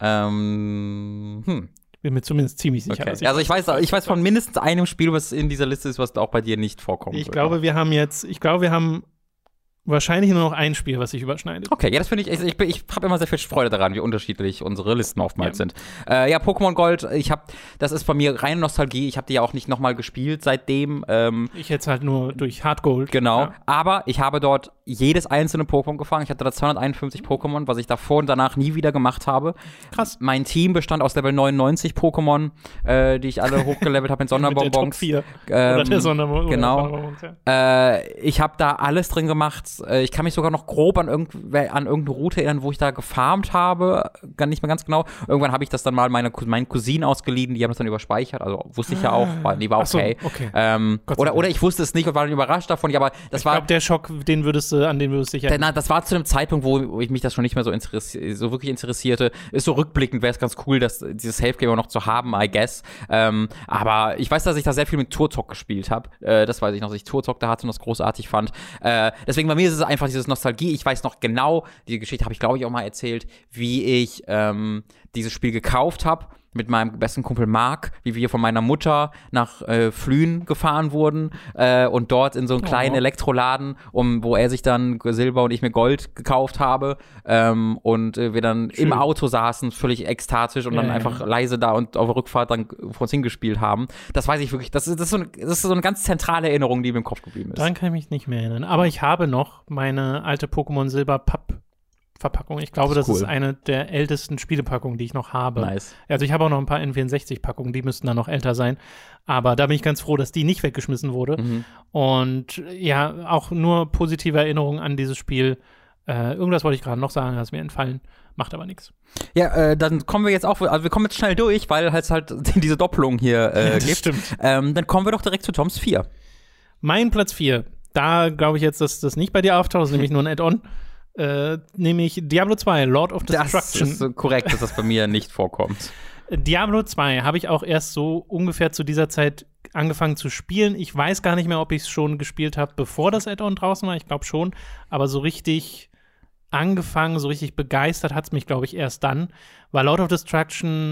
Ähm, hm. Ich bin mir zumindest ziemlich sicher. Okay. Dass ich also ich weiß, ich weiß von mindestens einem Spiel, was in dieser Liste ist, was auch bei dir nicht vorkommt. Ich glaube, wir haben jetzt, ich glaube, wir haben wahrscheinlich nur noch ein Spiel, was sich überschneidet. Okay, ja, das finde ich, ich, ich, ich habe immer sehr viel Freude daran, wie unterschiedlich unsere Listen oftmals ja. sind. Äh, ja, Pokémon Gold, ich habe, das ist bei mir reine Nostalgie, ich habe die ja auch nicht nochmal gespielt seitdem. Ähm, ich jetzt halt nur durch Hard Gold. Genau, ja. aber ich habe dort jedes einzelne Pokémon gefangen. Ich hatte da zweihunderteinundfünfzig Pokémon, was ich davor und danach nie wieder gemacht habe. Krass. Mein Team bestand aus Level neunundneunzig Pokémon, äh, die ich alle hochgelevelt habe mit Sonderbonbons. Mit der Top vier. Ähm, oder der Sonderbonbons. Genau. Sonderbonbons, ja. äh, ich habe da alles drin gemacht. Äh, ich kann mich sogar noch grob an, irgend, an irgendeine Route erinnern, wo ich da gefarmt habe. Gar nicht mehr ganz genau. Irgendwann habe ich das dann mal meine, meinen Cousinen ausgeliehen, die haben das dann überspeichert. Also wusste ich ja auch, war, die war okay. Ach so, okay. Ähm, oder, oder ich wusste es nicht und war dann überrascht davon. Ja, aber das ich war. Ich glaube, der Schock, den würdest du, an den würdest du dich Na, das war zu einem Zeitpunkt, wo ich mich das schon nicht mehr so, interessi- so wirklich interessierte. Ist so rückblickend, wäre es ganz cool, dass dieses Safe-Game noch zu haben, I guess. Ähm, aber ich weiß, dass ich da sehr viel mit Turtok gespielt habe. Äh, das weiß ich noch, dass ich Turtok da hatte und das großartig fand. Äh, deswegen bei mir ist es einfach dieses Nostalgie. Ich weiß noch genau, die Geschichte habe ich, glaube ich, auch mal erzählt, wie ich ähm, dieses Spiel gekauft habe. Mit meinem besten Kumpel Marc, wie wir von meiner Mutter nach äh, Flühen gefahren wurden äh, und dort in so einen kleinen oh. Elektroladen, um, wo er sich dann Silber und ich mir Gold gekauft habe ähm, und äh, wir dann Schön. im Auto saßen, völlig ekstatisch und ja, dann ja. einfach leise da und auf der Rückfahrt dann vor uns hingespielt haben. Das weiß ich wirklich, das ist, das ist, so, eine, das ist so eine ganz zentrale Erinnerung, die mir im Kopf geblieben ist. Daran kann ich mich nicht mehr erinnern, aber ich habe noch meine alte Pokémon Silber Papp Verpackung. Ich glaube, das, ist, das cool. ist eine der ältesten Spielepackungen, die ich noch habe. Nice. Also ich habe auch noch ein paar N vierundsechzig-Packungen, die müssten dann noch älter sein. Aber da bin ich ganz froh, dass die nicht weggeschmissen wurde. Mhm. Und ja, auch nur positive Erinnerungen an dieses Spiel. Äh, irgendwas wollte ich gerade noch sagen, das ist mir entfallen. Macht aber nichts. Ja, äh, dann kommen wir jetzt auch, also wir kommen jetzt schnell durch, weil es halt diese Doppelung hier äh, das gibt. Stimmt. Ähm, dann kommen wir doch direkt zu Toms vier. Mein Platz vier. Da glaube ich jetzt, dass das nicht bei dir auftaucht, ist nämlich nur ein Add-on. Äh, nämlich Diablo zwei, Lord of Destruction. Das ist so korrekt, dass das bei mir nicht vorkommt. Diablo zwei habe ich auch erst so ungefähr zu dieser Zeit angefangen zu spielen. Ich weiß gar nicht mehr, ob ich es schon gespielt habe, bevor das Add-on draußen war. Ich glaube schon. Aber so richtig angefangen, so richtig begeistert hat es mich, glaube ich, erst dann. Weil Lord of Destruction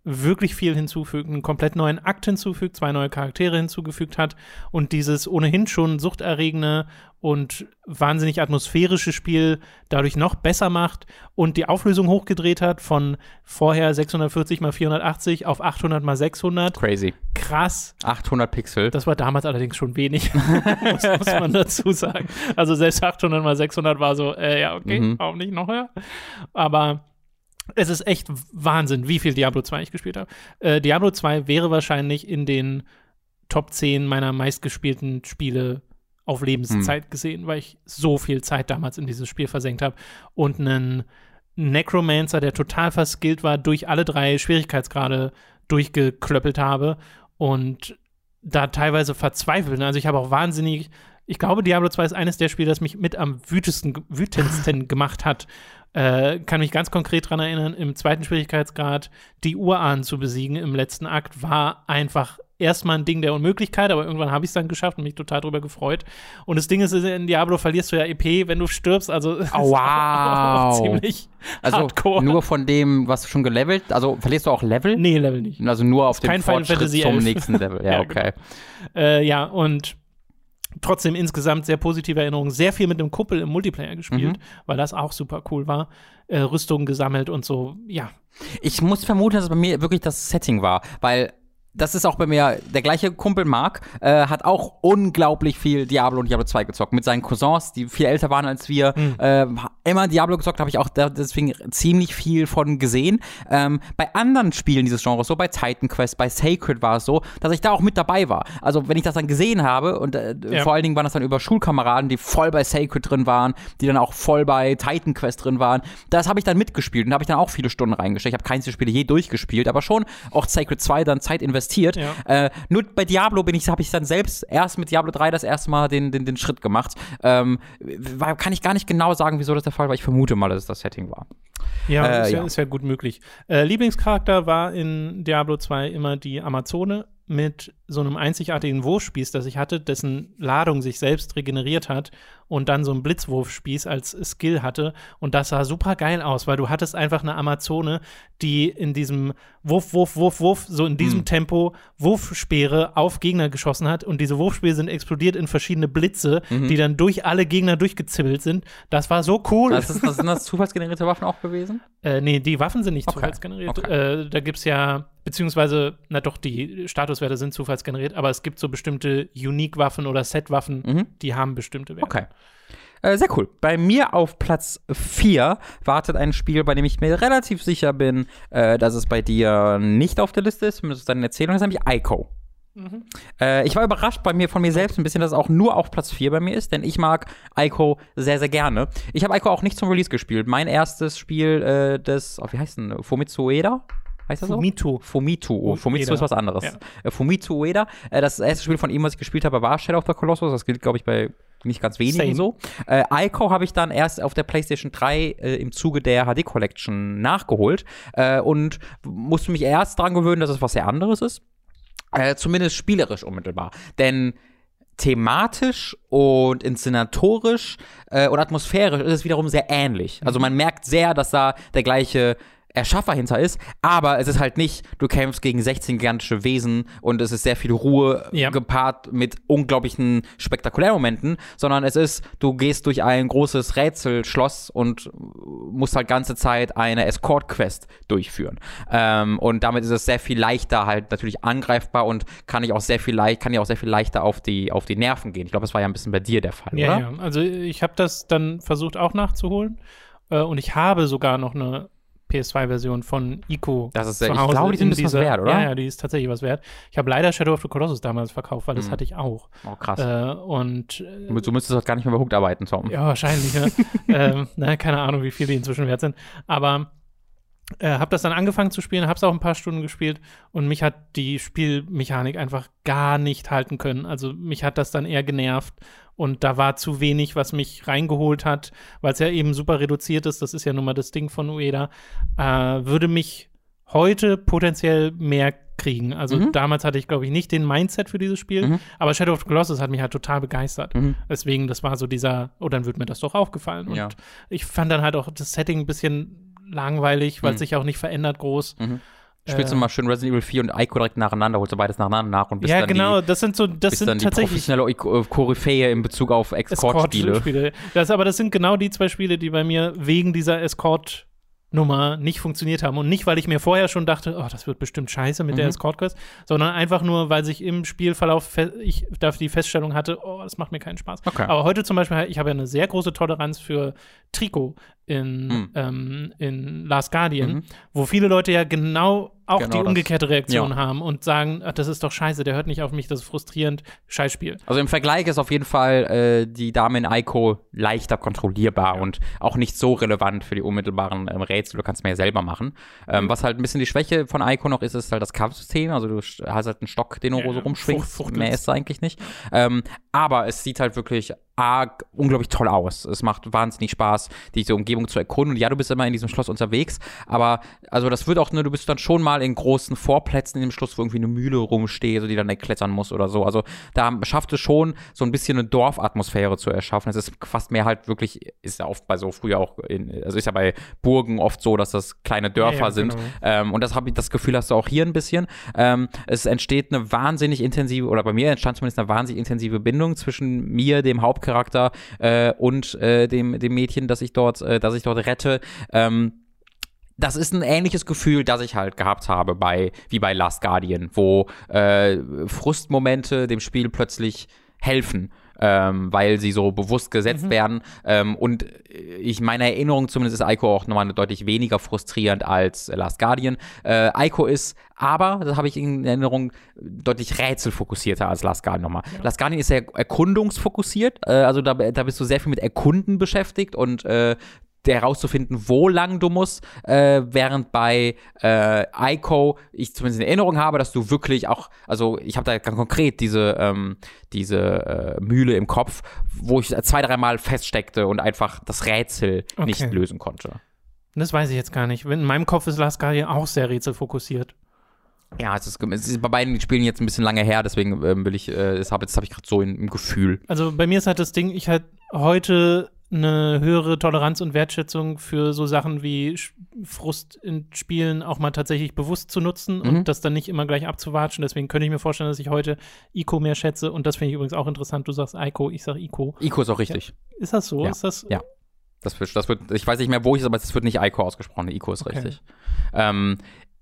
wirklich viel hinzufügt, einen komplett neuen Akt hinzufügt, zwei neue Charaktere hinzugefügt hat und dieses ohnehin schon suchterregende und wahnsinnig atmosphärische Spiel dadurch noch besser macht und die Auflösung hochgedreht hat von vorher sechshundertvierzig mal vierhundertachtzig auf achthundert mal sechshundert. Crazy. Krass. achthundert Pixel. Das war damals allerdings schon wenig, muss, muss man dazu sagen. Also selbst achthundert mal sechshundert war so, äh, ja, okay, Mhm. auch nicht noch höher. Aber es ist echt Wahnsinn, wie viel Diablo zwei ich gespielt habe. Äh, Diablo zwei wäre wahrscheinlich in den Top zehn meiner meistgespielten Spiele auf Lebenszeit hm. gesehen, weil ich so viel Zeit damals in dieses Spiel versenkt habe. Und einen Necromancer, der total verskillt war, durch alle drei Schwierigkeitsgrade durchgeklöppelt habe und da teilweise verzweifelt. Also ich habe auch wahnsinnig, ich glaube, Diablo zwei ist eines der Spiele, das mich mit am wütesten, wütendsten gemacht hat. Äh, kann mich ganz konkret daran erinnern, im zweiten Schwierigkeitsgrad die Urahnen zu besiegen im letzten Akt war einfach erstmal ein Ding der Unmöglichkeit, aber irgendwann habe ich es dann geschafft und mich total drüber gefreut. Und das Ding ist, in Diablo verlierst du ja E P, wenn du stirbst, also oh, wow. ziemlich also hardcore. Nur von dem, was du schon gelevelt, also verlierst du auch Level? Nee, Level nicht. Also nur auf dem Kein Final Fortschritt Fantasy zum elf. nächsten Level. Ja, Ja, okay. Genau. Äh, ja, und trotzdem insgesamt sehr positive Erinnerungen. Sehr viel mit einem Kumpel im Multiplayer gespielt, Mhm. weil das auch super cool war. Äh, Rüstungen gesammelt und so, ja. Ich muss vermuten, dass es bei mir wirklich das Setting war, weil das ist auch bei mir, der gleiche Kumpel Marc, äh, hat auch unglaublich viel Diablo und Diablo zwei gezockt. Mit seinen Cousins, die viel älter waren als wir. Mhm. Äh, immer Diablo gezockt, habe ich auch da deswegen ziemlich viel von gesehen. Ähm, bei anderen Spielen dieses Genres, so bei Titan Quest, bei Sacred war es so, dass ich da auch mit dabei war. Also wenn ich das dann gesehen habe und äh, ja. vor allen Dingen waren das dann über Schulkameraden, die voll bei Sacred drin waren, die dann auch voll bei Titan Quest drin waren. Das habe ich dann mitgespielt und da habe ich dann auch viele Stunden reingesteckt. Ich habe keins der Spiele je durchgespielt, aber schon auch Sacred zwei dann Zeit investiert. Ja. Äh, nur bei Diablo bin ich, habe ich dann selbst erst mit Diablo drei das erste Mal den, den, den Schritt gemacht. Ähm, war, kann ich gar nicht genau sagen, wieso das der Fall war. Ich vermute mal, dass es das Setting war. Ja, äh, ist, ja, ja. ist ja gut möglich. Äh, Lieblingscharakter war in Diablo zwei immer die Amazone mit so einem einzigartigen Wurfspieß, das ich hatte, dessen Ladung sich selbst regeneriert hat und dann so einen Blitzwurfspieß als Skill hatte. Und das sah super geil aus, weil du hattest einfach eine Amazone, die in diesem Wurf, Wurf, Wurf, Wurf, so in diesem mhm. Tempo Wurfspeere auf Gegner geschossen hat. Und diese Wurfspeere sind explodiert in verschiedene Blitze, mhm. die dann durch alle Gegner durchgezibbelt sind. Das war so cool. Das ist, das sind das zufallsgenerierte Waffen auch gewesen? Äh, nee, die Waffen sind nicht okay. zufallsgeneriert. Okay. Äh, da gibt's ja, beziehungsweise, na doch, die Statuswerte sind zufallsgeneriert, aber es gibt so bestimmte Unique-Waffen oder Set-Waffen, mhm. die haben bestimmte Werte. Okay. Äh, sehr cool. Bei mir auf Platz vier wartet ein Spiel, bei dem ich mir relativ sicher bin, äh, dass es bei dir nicht auf der Liste ist, zumindest deine Erzählung, das ist nämlich Ico. Mhm. Äh, ich war überrascht bei mir von mir selbst ein bisschen, dass es auch nur auf Platz vier bei mir ist, denn ich mag Ico sehr, sehr gerne. Ich habe Ico auch nicht zum Release gespielt. Mein erstes Spiel äh, des, oh, wie heißt denn, Fumitsu Ueda? Heißt das so? Fumito. Fumito. Oh, Fumitsu Ueda. ist was anderes. Ja. Äh, Fumito Ueda. Äh, das erste Spiel von ihm, was ich gespielt habe, war Shadow of the Colossus. Das gilt, glaube ich, bei nicht ganz wenigen Same. so. Äh, Ico habe ich dann erst auf der PlayStation drei äh, im Zuge der H D Collection nachgeholt äh, und musste mich erst dran gewöhnen, dass es was sehr anderes ist. Äh, zumindest spielerisch unmittelbar. Denn thematisch und inszenatorisch äh, und atmosphärisch ist es wiederum sehr ähnlich. Also man merkt sehr, dass da der gleiche Erschaffer hinter ist, aber es ist halt nicht, du kämpfst gegen sechzehn gigantische Wesen und es ist sehr viel Ruhe ja. gepaart mit unglaublichen spektakulären Momenten, sondern es ist, du gehst durch ein großes Rätselschloss und musst halt ganze Zeit eine Escort-Quest durchführen. Ähm, und damit ist es sehr viel leichter halt natürlich angreifbar und kann ich auch sehr viel leicht, kann ich auch sehr viel leichter auf die, auf die Nerven gehen. Ich glaube, das war ja ein bisschen bei dir der Fall, ja, oder? Ja, also ich habe das dann versucht auch nachzuholen äh, und ich habe sogar noch eine P S zwei Version von Ico. Das ist sehr, ich glaube, die sind ein bisschen was wert, oder? Ja, ja, die ist tatsächlich was wert. Ich habe leider Shadow of the Colossus damals verkauft, weil das mhm. hatte ich auch. Oh, krass. Äh, und äh, du müsstest halt gar nicht mehr bei Hooked arbeiten, Tom. Ja, wahrscheinlich, ja. ähm, na, keine Ahnung, wie viel die inzwischen wert sind. Aber äh, habe das dann angefangen zu spielen, habe es auch ein paar Stunden gespielt und mich hat die Spielmechanik einfach gar nicht halten können. Also mich hat das dann eher genervt. Und da war zu wenig, was mich reingeholt hat, weil es ja eben super reduziert ist. Das ist ja nun mal das Ding von Ueda. Äh, würde mich heute potenziell mehr kriegen. Also mhm. damals hatte ich, glaube ich, nicht den Mindset für dieses Spiel. Mhm. Aber Shadow of the Colossus hat mich halt total begeistert. Mhm. Deswegen, das war so dieser, oh, dann wird mir das doch aufgefallen. Und ja. ich fand dann halt auch das Setting ein bisschen langweilig, weil es mhm. sich auch nicht verändert groß. Mhm. Spielst du mal schön Resident Evil vier und Ico direkt nacheinander, holst du beides nacheinander nach und bist ja, dann genau, die, das sind so, das bist sind dann die tatsächlich professionelle Koryphäe in Bezug auf Escort-Spiele. Escort-Spiele. Das, aber das sind genau die zwei Spiele, die bei mir wegen dieser Escort- Nummer nicht funktioniert haben. Und nicht, weil ich mir vorher schon dachte, oh, das wird bestimmt scheiße mit mhm. der Escort-Quest, sondern einfach nur, weil sich im Spielverlauf ich da die Feststellung hatte, oh, das macht mir keinen Spaß. Okay. Aber heute zum Beispiel, ich habe ja eine sehr große Toleranz für Trikot in, mhm. ähm, in Last Guardian, mhm. wo viele Leute ja genau auch genau die umgekehrte Reaktion ja. haben und sagen, ach, das ist doch scheiße, der hört nicht auf mich, das ist frustrierend, Scheißspiel. Also im Vergleich ist auf jeden Fall äh, die Dame in Ico leichter kontrollierbar ja. und auch nicht so relevant für die unmittelbaren ähm, Rätsel, du kannst mehr selber machen. Ähm, mhm. Was halt ein bisschen die Schwäche von Ico noch ist, ist halt das Kampfsystem, also du hast halt einen Stock, den du ja, so rumschwingst, Frucht, mehr ist es eigentlich nicht. Ähm, aber es sieht halt wirklich arg unglaublich toll aus. Es macht wahnsinnig Spaß, diese Umgebung zu erkunden. Und ja, du bist immer in diesem Schloss unterwegs, aber also das wird auch, ne, du bist dann schon mal in großen Vorplätzen in dem Schloss, wo irgendwie eine Mühle rumsteht, so die dann klettern muss oder so. Also da schafft es schon, so ein bisschen eine Dorfatmosphäre zu erschaffen. Es ist fast mehr halt wirklich, ist ja oft bei so früher auch, in, also ist ja bei Burgen oft so, dass das kleine Dörfer ja, ja, sind. Genau. Ähm, und das habe ich, das Gefühl hast du auch hier ein bisschen. Ähm, es entsteht eine wahnsinnig intensive, oder bei mir entstand zumindest eine wahnsinnig intensive Bindung zwischen mir, dem Hauptcharakter, Charakter äh, und äh, dem, dem Mädchen, das ich dort, äh, das ich dort rette. Ähm, das ist ein ähnliches Gefühl, das ich halt gehabt habe bei, wie bei Last Guardian, wo äh, Frustmomente dem Spiel plötzlich helfen. Ähm, weil sie so bewusst gesetzt mhm. werden. Ähm, und ich, meine Erinnerung zumindest ist Ico auch nochmal deutlich weniger frustrierend als Last Guardian. Äh, Ico ist aber, das habe ich in Erinnerung, deutlich rätselfokussierter als Last Guardian nochmal. Ja. Last Guardian ist sehr erkundungsfokussiert, äh, also da, da bist du sehr viel mit Erkunden beschäftigt und äh, herauszufinden, wo lang du musst, äh, während bei äh, Ico ich zumindest in Erinnerung habe, dass du wirklich auch, also ich habe da ganz konkret diese, ähm, diese äh, Mühle im Kopf, wo ich zwei, dreimal feststeckte und einfach das Rätsel okay. nicht lösen konnte. Das weiß ich jetzt gar nicht. In meinem Kopf ist Last Guardian auch sehr rätselfokussiert. Ja, es ist, es ist bei beiden Spielen jetzt ein bisschen lange her, deswegen ähm, will ich, äh, das habe hab ich gerade so in, im Gefühl. Also bei mir ist halt das Ding, ich halt heute eine höhere Toleranz und Wertschätzung für so Sachen wie Frust in Spielen auch mal tatsächlich bewusst zu nutzen mhm. und das dann nicht immer gleich abzuwatschen. Deswegen könnte ich mir vorstellen, dass ich heute Ico mehr schätze. Und das finde ich übrigens auch interessant. Du sagst Ico, ich sag Ico. Ico ist auch richtig. Ja. Ist das so? Ja. Ist das? Ja. Das wird, das wird, ich weiß nicht mehr, wo ich es, aber es wird nicht Ico ausgesprochen. Ico ist okay. richtig. Ähm,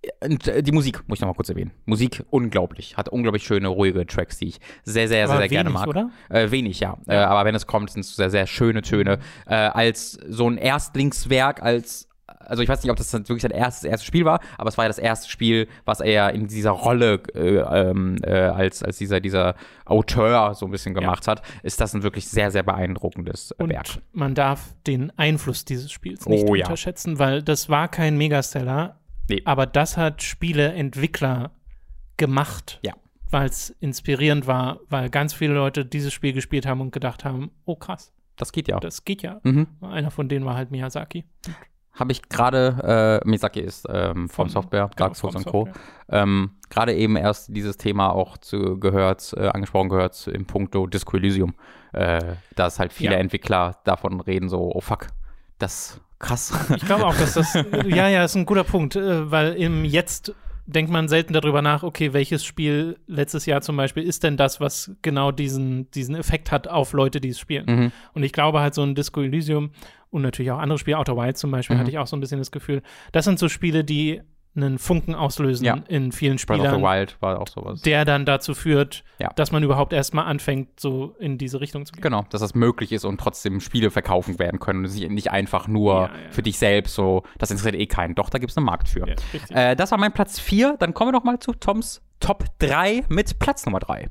die Musik, muss ich noch mal kurz erwähnen. Musik, unglaublich. Hat unglaublich schöne, ruhige Tracks, die ich sehr, sehr, sehr, sehr wenig, gerne mag. Oder? Äh, wenig, ja. ja. Äh, aber wenn es kommt, sind es sehr, sehr schöne Töne. Äh, als so ein Erstlingswerk, als also ich weiß nicht, ob das wirklich sein erstes, erstes Spiel war, aber es war ja das erste Spiel, was er in dieser Rolle äh, ähm, äh, als, als dieser, dieser Auteur so ein bisschen gemacht ja. hat, ist das ein wirklich sehr, sehr beeindruckendes und Werk. Man darf den Einfluss dieses Spiels nicht oh, unterschätzen, ja. weil das war kein Megasteller, nee. aber das hat Spieleentwickler gemacht. Ja. Weil es inspirierend war, weil ganz viele Leute dieses Spiel gespielt haben und gedacht haben, oh krass. Das geht ja. Das geht ja. Mhm. Einer von denen war halt Miyazaki. Habe ich gerade, äh, Miyazaki ist ähm, von Software, Dark Souls und Co. Ähm, gerade eben erst dieses Thema auch zu, gehört, äh, angesprochen gehört im Punkto Disco Elysium. Äh, dass halt viele ja. Entwickler davon reden, so, oh fuck, das krass. Ich glaube auch, dass das, ja, ja, ist ein guter Punkt, äh, weil im Jetzt denkt man selten darüber nach, okay, welches Spiel letztes Jahr zum Beispiel ist denn das, was genau diesen, diesen Effekt hat auf Leute, die es spielen. Mhm. Und ich glaube halt so ein Disco Elysium und natürlich auch andere Spiele, Outer Wilds zum Beispiel, mhm. hatte ich auch so ein bisschen das Gefühl, das sind so Spiele, die einen Funken auslösen ja. in vielen Spielern. Breath of the Wild war auch sowas. Der dann dazu führt, ja. dass man überhaupt erstmal anfängt, so in diese Richtung zu gehen. Genau, dass das möglich ist und trotzdem Spiele verkaufen werden können und nicht einfach nur ja, ja. für dich selbst so, das interessiert eh keinen. Doch, da gibt es einen Markt für. Ja, äh, das war mein Platz vier. Dann kommen wir doch mal zu Toms Top drei mit Platz Nummer drei.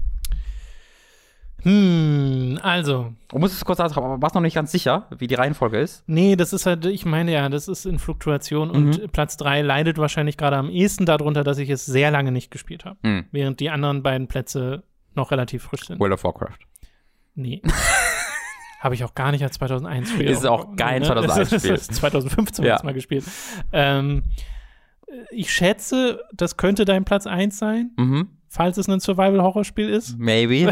Hm, also. Du musst es kurz sagen, aber warst noch nicht ganz sicher, wie die Reihenfolge ist? Nee, das ist halt, ich meine ja, das ist in Fluktuation und mhm. Platz drei leidet wahrscheinlich gerade am ehesten darunter, dass ich es sehr lange nicht gespielt habe. Mhm. Während die anderen beiden Plätze noch relativ frisch sind. World of Warcraft. Nee. Habe ich auch gar nicht als zweitausendeins Spiel. Ist auch kein ne? zweitausendeins Spiel. Das ist zweitausendfünfzehn ja. jetzt mal gespielt. Ähm, ich schätze, das könnte dein Platz eins sein. Mhm. Falls es ein Survival-Horror-Spiel ist. Maybe.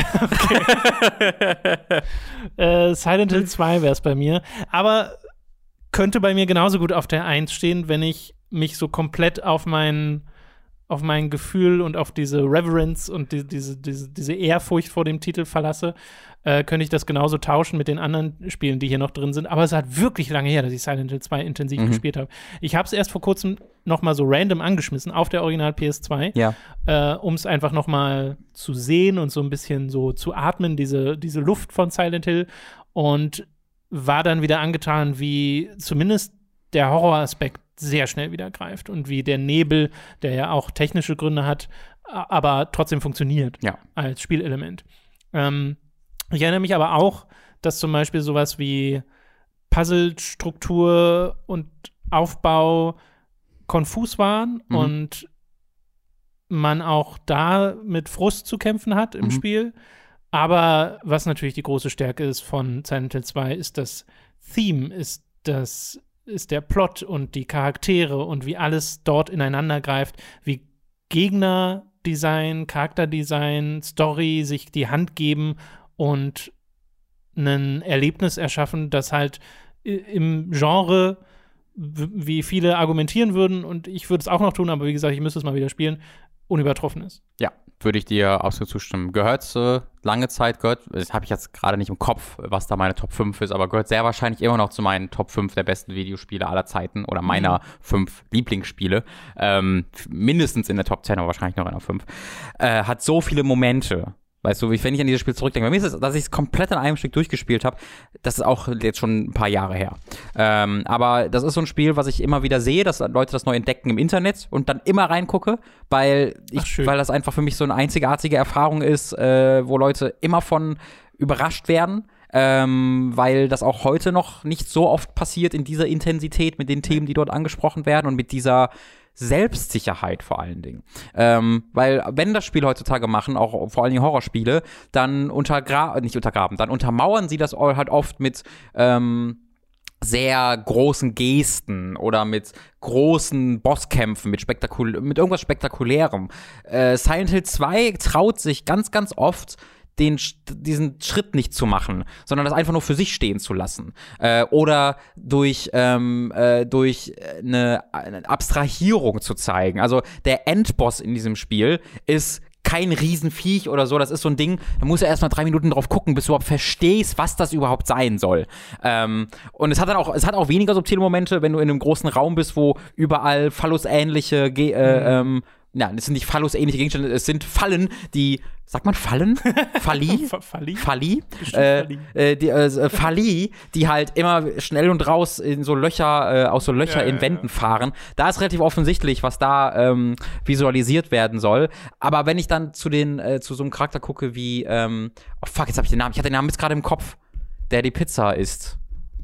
äh, Silent Hill zwei wäre es bei mir. Aber könnte bei mir genauso gut auf der eins stehen, wenn ich mich so komplett auf mein, auf mein Gefühl und auf diese Reverence und die, diese, diese, diese Ehrfurcht vor dem Titel verlasse, äh, könnte ich das genauso tauschen mit den anderen Spielen, die hier noch drin sind. Aber es hat wirklich lange her, dass ich Silent Hill zwei intensiv mhm. gespielt habe. Ich habe es erst vor kurzem noch mal so random angeschmissen auf der Original P S zwei, ja. äh, um es einfach noch mal zu sehen und so ein bisschen so zu atmen, diese, diese Luft von Silent Hill. Und war dann wieder angetan, wie zumindest der Horroraspekt sehr schnell wieder greift und wie der Nebel, der ja auch technische Gründe hat, aber trotzdem funktioniert ja. als Spielelement. Ähm, ich erinnere mich aber auch, dass zum Beispiel sowas wie Puzzlestruktur und Aufbau konfus waren mhm. und man auch da mit Frust zu kämpfen hat im mhm. Spiel. Aber was natürlich die große Stärke ist von Silent Hill zwei, ist das Theme, ist das ist der Plot und die Charaktere und wie alles dort ineinander greift, wie Gegnerdesign, Charakterdesign, Story sich die Hand geben und ein Erlebnis erschaffen, das halt im Genre, wie viele argumentieren würden, und ich würde es auch noch tun, aber wie gesagt, ich müsste es mal wieder spielen, unübertroffen ist. Ja, würde ich dir absolut zustimmen. Gehört äh, lange Zeit, gehört, das habe ich jetzt gerade nicht im Kopf, was da meine Top fünf ist, aber gehört sehr wahrscheinlich immer noch zu meinen Top fünf der besten Videospiele aller Zeiten oder meiner mhm. fünf Lieblingsspiele. Ähm, mindestens in der Top zehn, aber wahrscheinlich noch in der fünf. Äh, hat so viele Momente. Weißt du, wenn ich an dieses Spiel zurückdenke, bei mir ist es, dass ich es komplett in einem Stück durchgespielt habe, das ist auch jetzt schon ein paar Jahre her. Ähm, aber das ist so ein Spiel, was ich immer wieder sehe, dass Leute das neu entdecken im Internet und dann immer reingucke, weil ich, weil das einfach für mich so eine einzigartige Erfahrung ist, äh, wo Leute immer von überrascht werden. Ähm, weil das auch heute noch nicht so oft passiert in dieser Intensität mit den Themen, die dort angesprochen werden und mit dieser Selbstsicherheit vor allen Dingen. Ähm, weil wenn das Spiel heutzutage machen, auch vor allen Dingen Horrorspiele, dann untergraben, nicht untergraben, dann untermauern sie das halt oft mit ähm, sehr großen Gesten oder mit großen Bosskämpfen, mit, spektakul- mit irgendwas Spektakulärem. Äh, Silent Hill zwei traut sich ganz, ganz oft, den, diesen Schritt nicht zu machen, sondern das einfach nur für sich stehen zu lassen. Äh, oder durch, ähm, äh, durch eine, eine Abstrahierung zu zeigen. Also der Endboss in diesem Spiel ist kein Riesenviech oder so, das ist so ein Ding, da musst du erstmal drei Minuten drauf gucken, bis du überhaupt verstehst, was das überhaupt sein soll. Ähm, und es hat dann auch, es hat auch weniger subtile Momente, wenn du in einem großen Raum bist, wo überall phallusähnliche Ge- äh, ähm, ja, es sind nicht phallusähnliche Gegenstände, es sind Fallen, die, sagt man Fallen? Falli? Falli? Falli? Äh, äh, die, äh, Falli, die halt immer schnell und raus in so Löcher, äh, aus so Löcher ja, in ja, Wänden ja. fahren. Da ist relativ offensichtlich, was da ähm, visualisiert werden soll. Aber wenn ich dann zu den, äh, zu so einem Charakter gucke wie, ähm, oh fuck, jetzt hab ich den Namen, ich hatte den Namen jetzt gerade im Kopf, der die Pizza isst.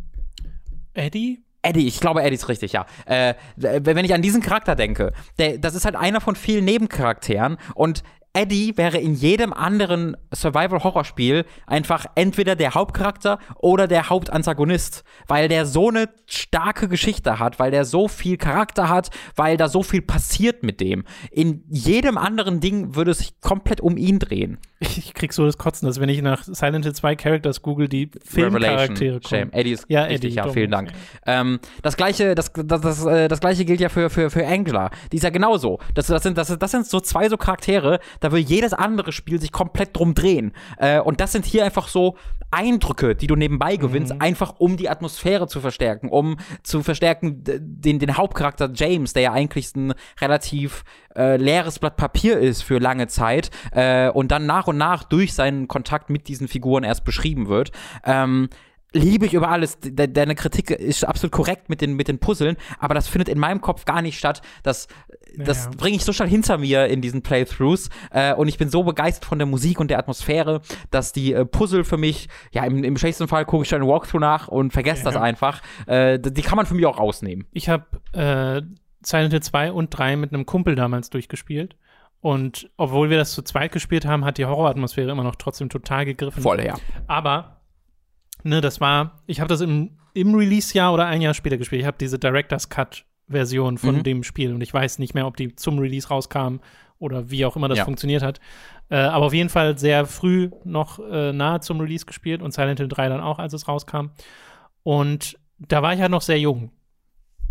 Eddie? Eddie, ich glaube, Eddie ist richtig, ja. Äh, wenn ich an diesen Charakter denke, der, das ist halt einer von vielen Nebencharakteren und Eddie wäre in jedem anderen Survival-Horror-Spiel einfach entweder der Hauptcharakter oder der Hauptantagonist, weil der so eine starke Geschichte hat, weil der so viel Charakter hat, weil da so viel passiert mit dem. In jedem anderen Ding würde es sich komplett um ihn drehen. Ich krieg so das Kotzen, dass wenn ich nach Silent Hill zwei Characters google, die Filmcharaktere kommen. Eddie ist ja, richtig, Eddie, ja, doch, vielen Dank. Ähm, das gleiche, das, das, das, äh, das gleiche gilt ja für, für, für Angela. Die ist ja genauso. Das, das, sind, das, das sind so zwei so Charaktere, da will jedes andere Spiel sich komplett drum drehen. Äh, und das sind hier einfach so Eindrücke, die du nebenbei gewinnst, mhm. einfach um die Atmosphäre zu verstärken, um zu verstärken den, den Hauptcharakter James, der ja eigentlich ein relativ äh, leeres Blatt Papier ist für lange Zeit äh, und dann nach und nach durch seinen Kontakt mit diesen Figuren erst beschrieben wird. Ähm, liebe ich über alles. De- deine Kritik ist absolut korrekt mit den, mit den Puzzeln, aber das findet in meinem Kopf gar nicht statt. Das, ja, das ja. bringe ich so schnell hinter mir in diesen Playthroughs äh, und ich bin so begeistert von der Musik und der Atmosphäre, dass die äh, Puzzle für mich, ja, im, im schlechtesten Fall gucke ich dann einen Walkthrough nach und vergesse ja. das einfach. Äh, die kann man für mich auch rausnehmen. Ich habe äh, Silent Hill zwei und drei mit einem Kumpel damals durchgespielt. Und obwohl wir das zu zweit gespielt haben, hat die Horroratmosphäre immer noch trotzdem total gegriffen. Voll, ja. Aber Ne, das war, ich habe das im, im Release-Jahr oder ein Jahr später gespielt. Ich habe diese Director's Cut-Version von mhm. dem Spiel und ich weiß nicht mehr, ob die zum Release rauskam oder wie auch immer das ja. funktioniert hat. Äh, aber auf jeden Fall sehr früh noch äh, nahe zum Release gespielt und Silent Hill drei dann auch, als es rauskam. Und da war ich halt noch sehr jung.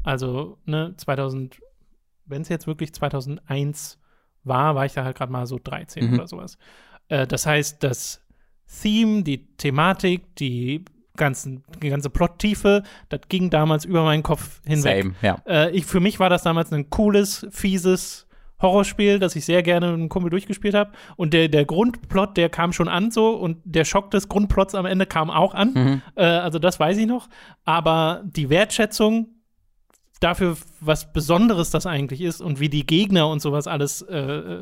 Also, ne, zweitausend, wenn es jetzt wirklich zweitausendeins war, war ich da halt gerade mal so dreizehn Mhm. oder sowas. Äh, das heißt, das Theme, die Thematik, die ganzen, die ganze Plottiefe, das ging damals über meinen Kopf hinweg. Same, ja. Äh, ich, für mich war das damals ein cooles, fieses Horrorspiel, das ich sehr gerne mit einem Kumpel durchgespielt habe. Und der, der Grundplot, der kam schon an so und der Schock des Grundplots am Ende kam auch an. Mhm. Äh, also das weiß ich noch. Aber die Wertschätzung dafür, was Besonderes das eigentlich ist und wie die Gegner und sowas alles äh,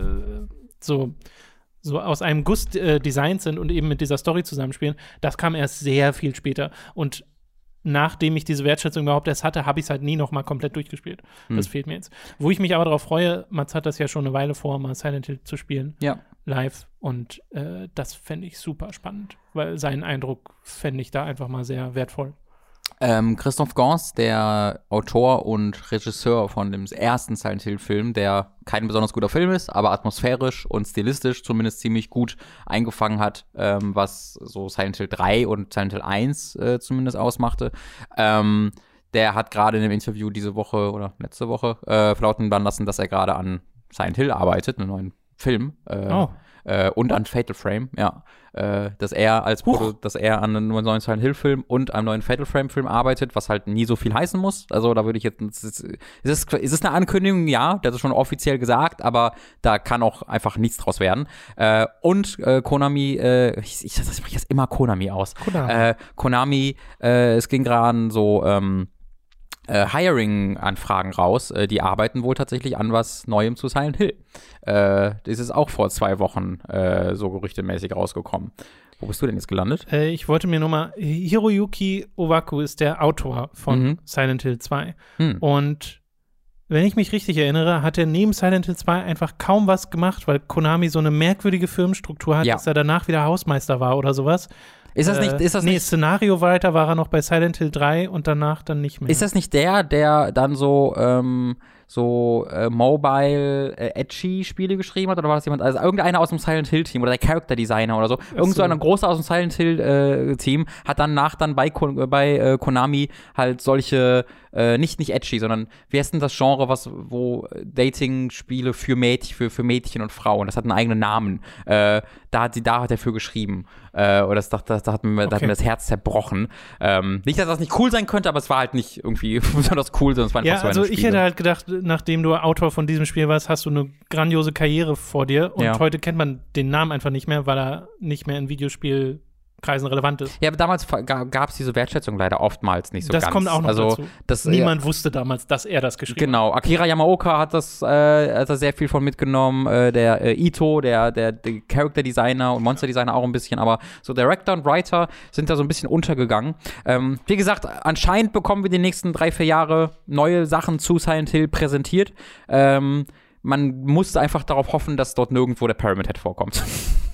so, so aus einem Guss äh, designt sind und eben mit dieser Story zusammenspielen, das kam erst sehr viel später. Und nachdem ich diese Wertschätzung überhaupt erst hatte, habe ich es halt nie noch mal komplett durchgespielt. Hm. Das fehlt mir jetzt. Wo ich mich aber darauf freue, Mats hat das ja schon eine Weile vor, mal Silent Hill zu spielen. Ja. Live. Und äh, das fände ich super spannend, weil seinen Eindruck fände ich da einfach mal sehr wertvoll. Ähm, Christophe Gans, der Autor und Regisseur von dem ersten Silent Hill-Film, der kein besonders guter Film ist, aber atmosphärisch und stilistisch zumindest ziemlich gut eingefangen hat, ähm, was so Silent Hill drei und Silent Hill eins äh, zumindest ausmachte. Ähm, der hat gerade in einem Interview diese Woche oder letzte Woche äh, verlauten lassen, dass er gerade an Silent Hill arbeitet, einen neuen Film. Äh, Oh. Äh, und an Fatal Frame, ja. Äh, dass er als Produ- dass er an einem neuen Silent Hill-Film und einem neuen Fatal Frame-Film arbeitet, was halt nie so viel heißen muss. Also da würde ich jetzt. Ist es, ist es eine Ankündigung? Ja, das ist schon offiziell gesagt, aber da kann auch einfach nichts draus werden. Äh, und äh, Konami, äh, ich, ich, ich spreche jetzt immer Konami aus. Konami. Äh, Konami, äh, es ging gerade so, ähm, Äh, Hiring-Anfragen raus. Äh, die arbeiten wohl tatsächlich an was Neuem zu Silent Hill. Äh, das ist auch vor zwei Wochen äh, so gerüchtemäßig rausgekommen. Wo bist du denn jetzt gelandet? Äh, ich wollte mir nur mal, Hiroyuki Owaku ist der Autor von Mhm. Silent Hill zwei. Hm. Und wenn ich mich richtig erinnere, hat er neben Silent Hill zwei einfach kaum was gemacht, weil Konami so eine merkwürdige Firmenstruktur hat, Ja. dass er danach wieder Hausmeister war oder sowas. Ist das nicht, Äh, ist das nee, nicht, Szenariowriter war er noch bei Silent Hill drei und danach dann nicht mehr. ist das nicht der, der dann so, ähm, so äh, Mobile äh, Edgy Spiele geschrieben hat, oder war das jemand, also irgendeiner aus dem Silent Hill Team oder der Character Designer oder so, irgend so so. ein großer aus dem Silent Hill äh, Team hat danach dann bei, Kon- bei äh, Konami halt solche äh, nicht nicht edgy, sondern wie heißt denn das Genre, was wo Dating-Spiele für Mädchen für für Mädchen und Frauen, das hat einen eigenen Namen. Äh, da hat sie da hat er für geschrieben. Äh, oder das, das, das, da hat mir, da hat Okay. mir das Herz zerbrochen. Ähm, nicht, dass das nicht cool sein könnte, aber es war halt nicht irgendwie besonders cool, sondern es war einfach Ja, so also eine ich Spiele. hätte halt gedacht, nachdem du Autor von diesem Spiel warst, hast du eine grandiose Karriere vor dir und Ja. heute kennt man den Namen einfach nicht mehr, weil er nicht mehr in Videospielkreisen relevant ist. Ja, aber damals gab es diese Wertschätzung leider oftmals nicht so das ganz. kommt auch noch also, dazu. Das, Niemand wusste damals, dass er das geschrieben Genau, Akira Yamaoka hat das, äh, hat da sehr viel von mitgenommen, äh, der äh, Ito, der, der, der Character Designer und Monster Designer auch ein bisschen, aber so Director und Writer sind da so ein bisschen untergegangen. Ähm, wie gesagt, anscheinend bekommen wir die nächsten drei, vier Jahre neue Sachen zu Silent Hill präsentiert. Ähm, man muss einfach darauf hoffen, dass dort nirgendwo der Pyramid Head vorkommt.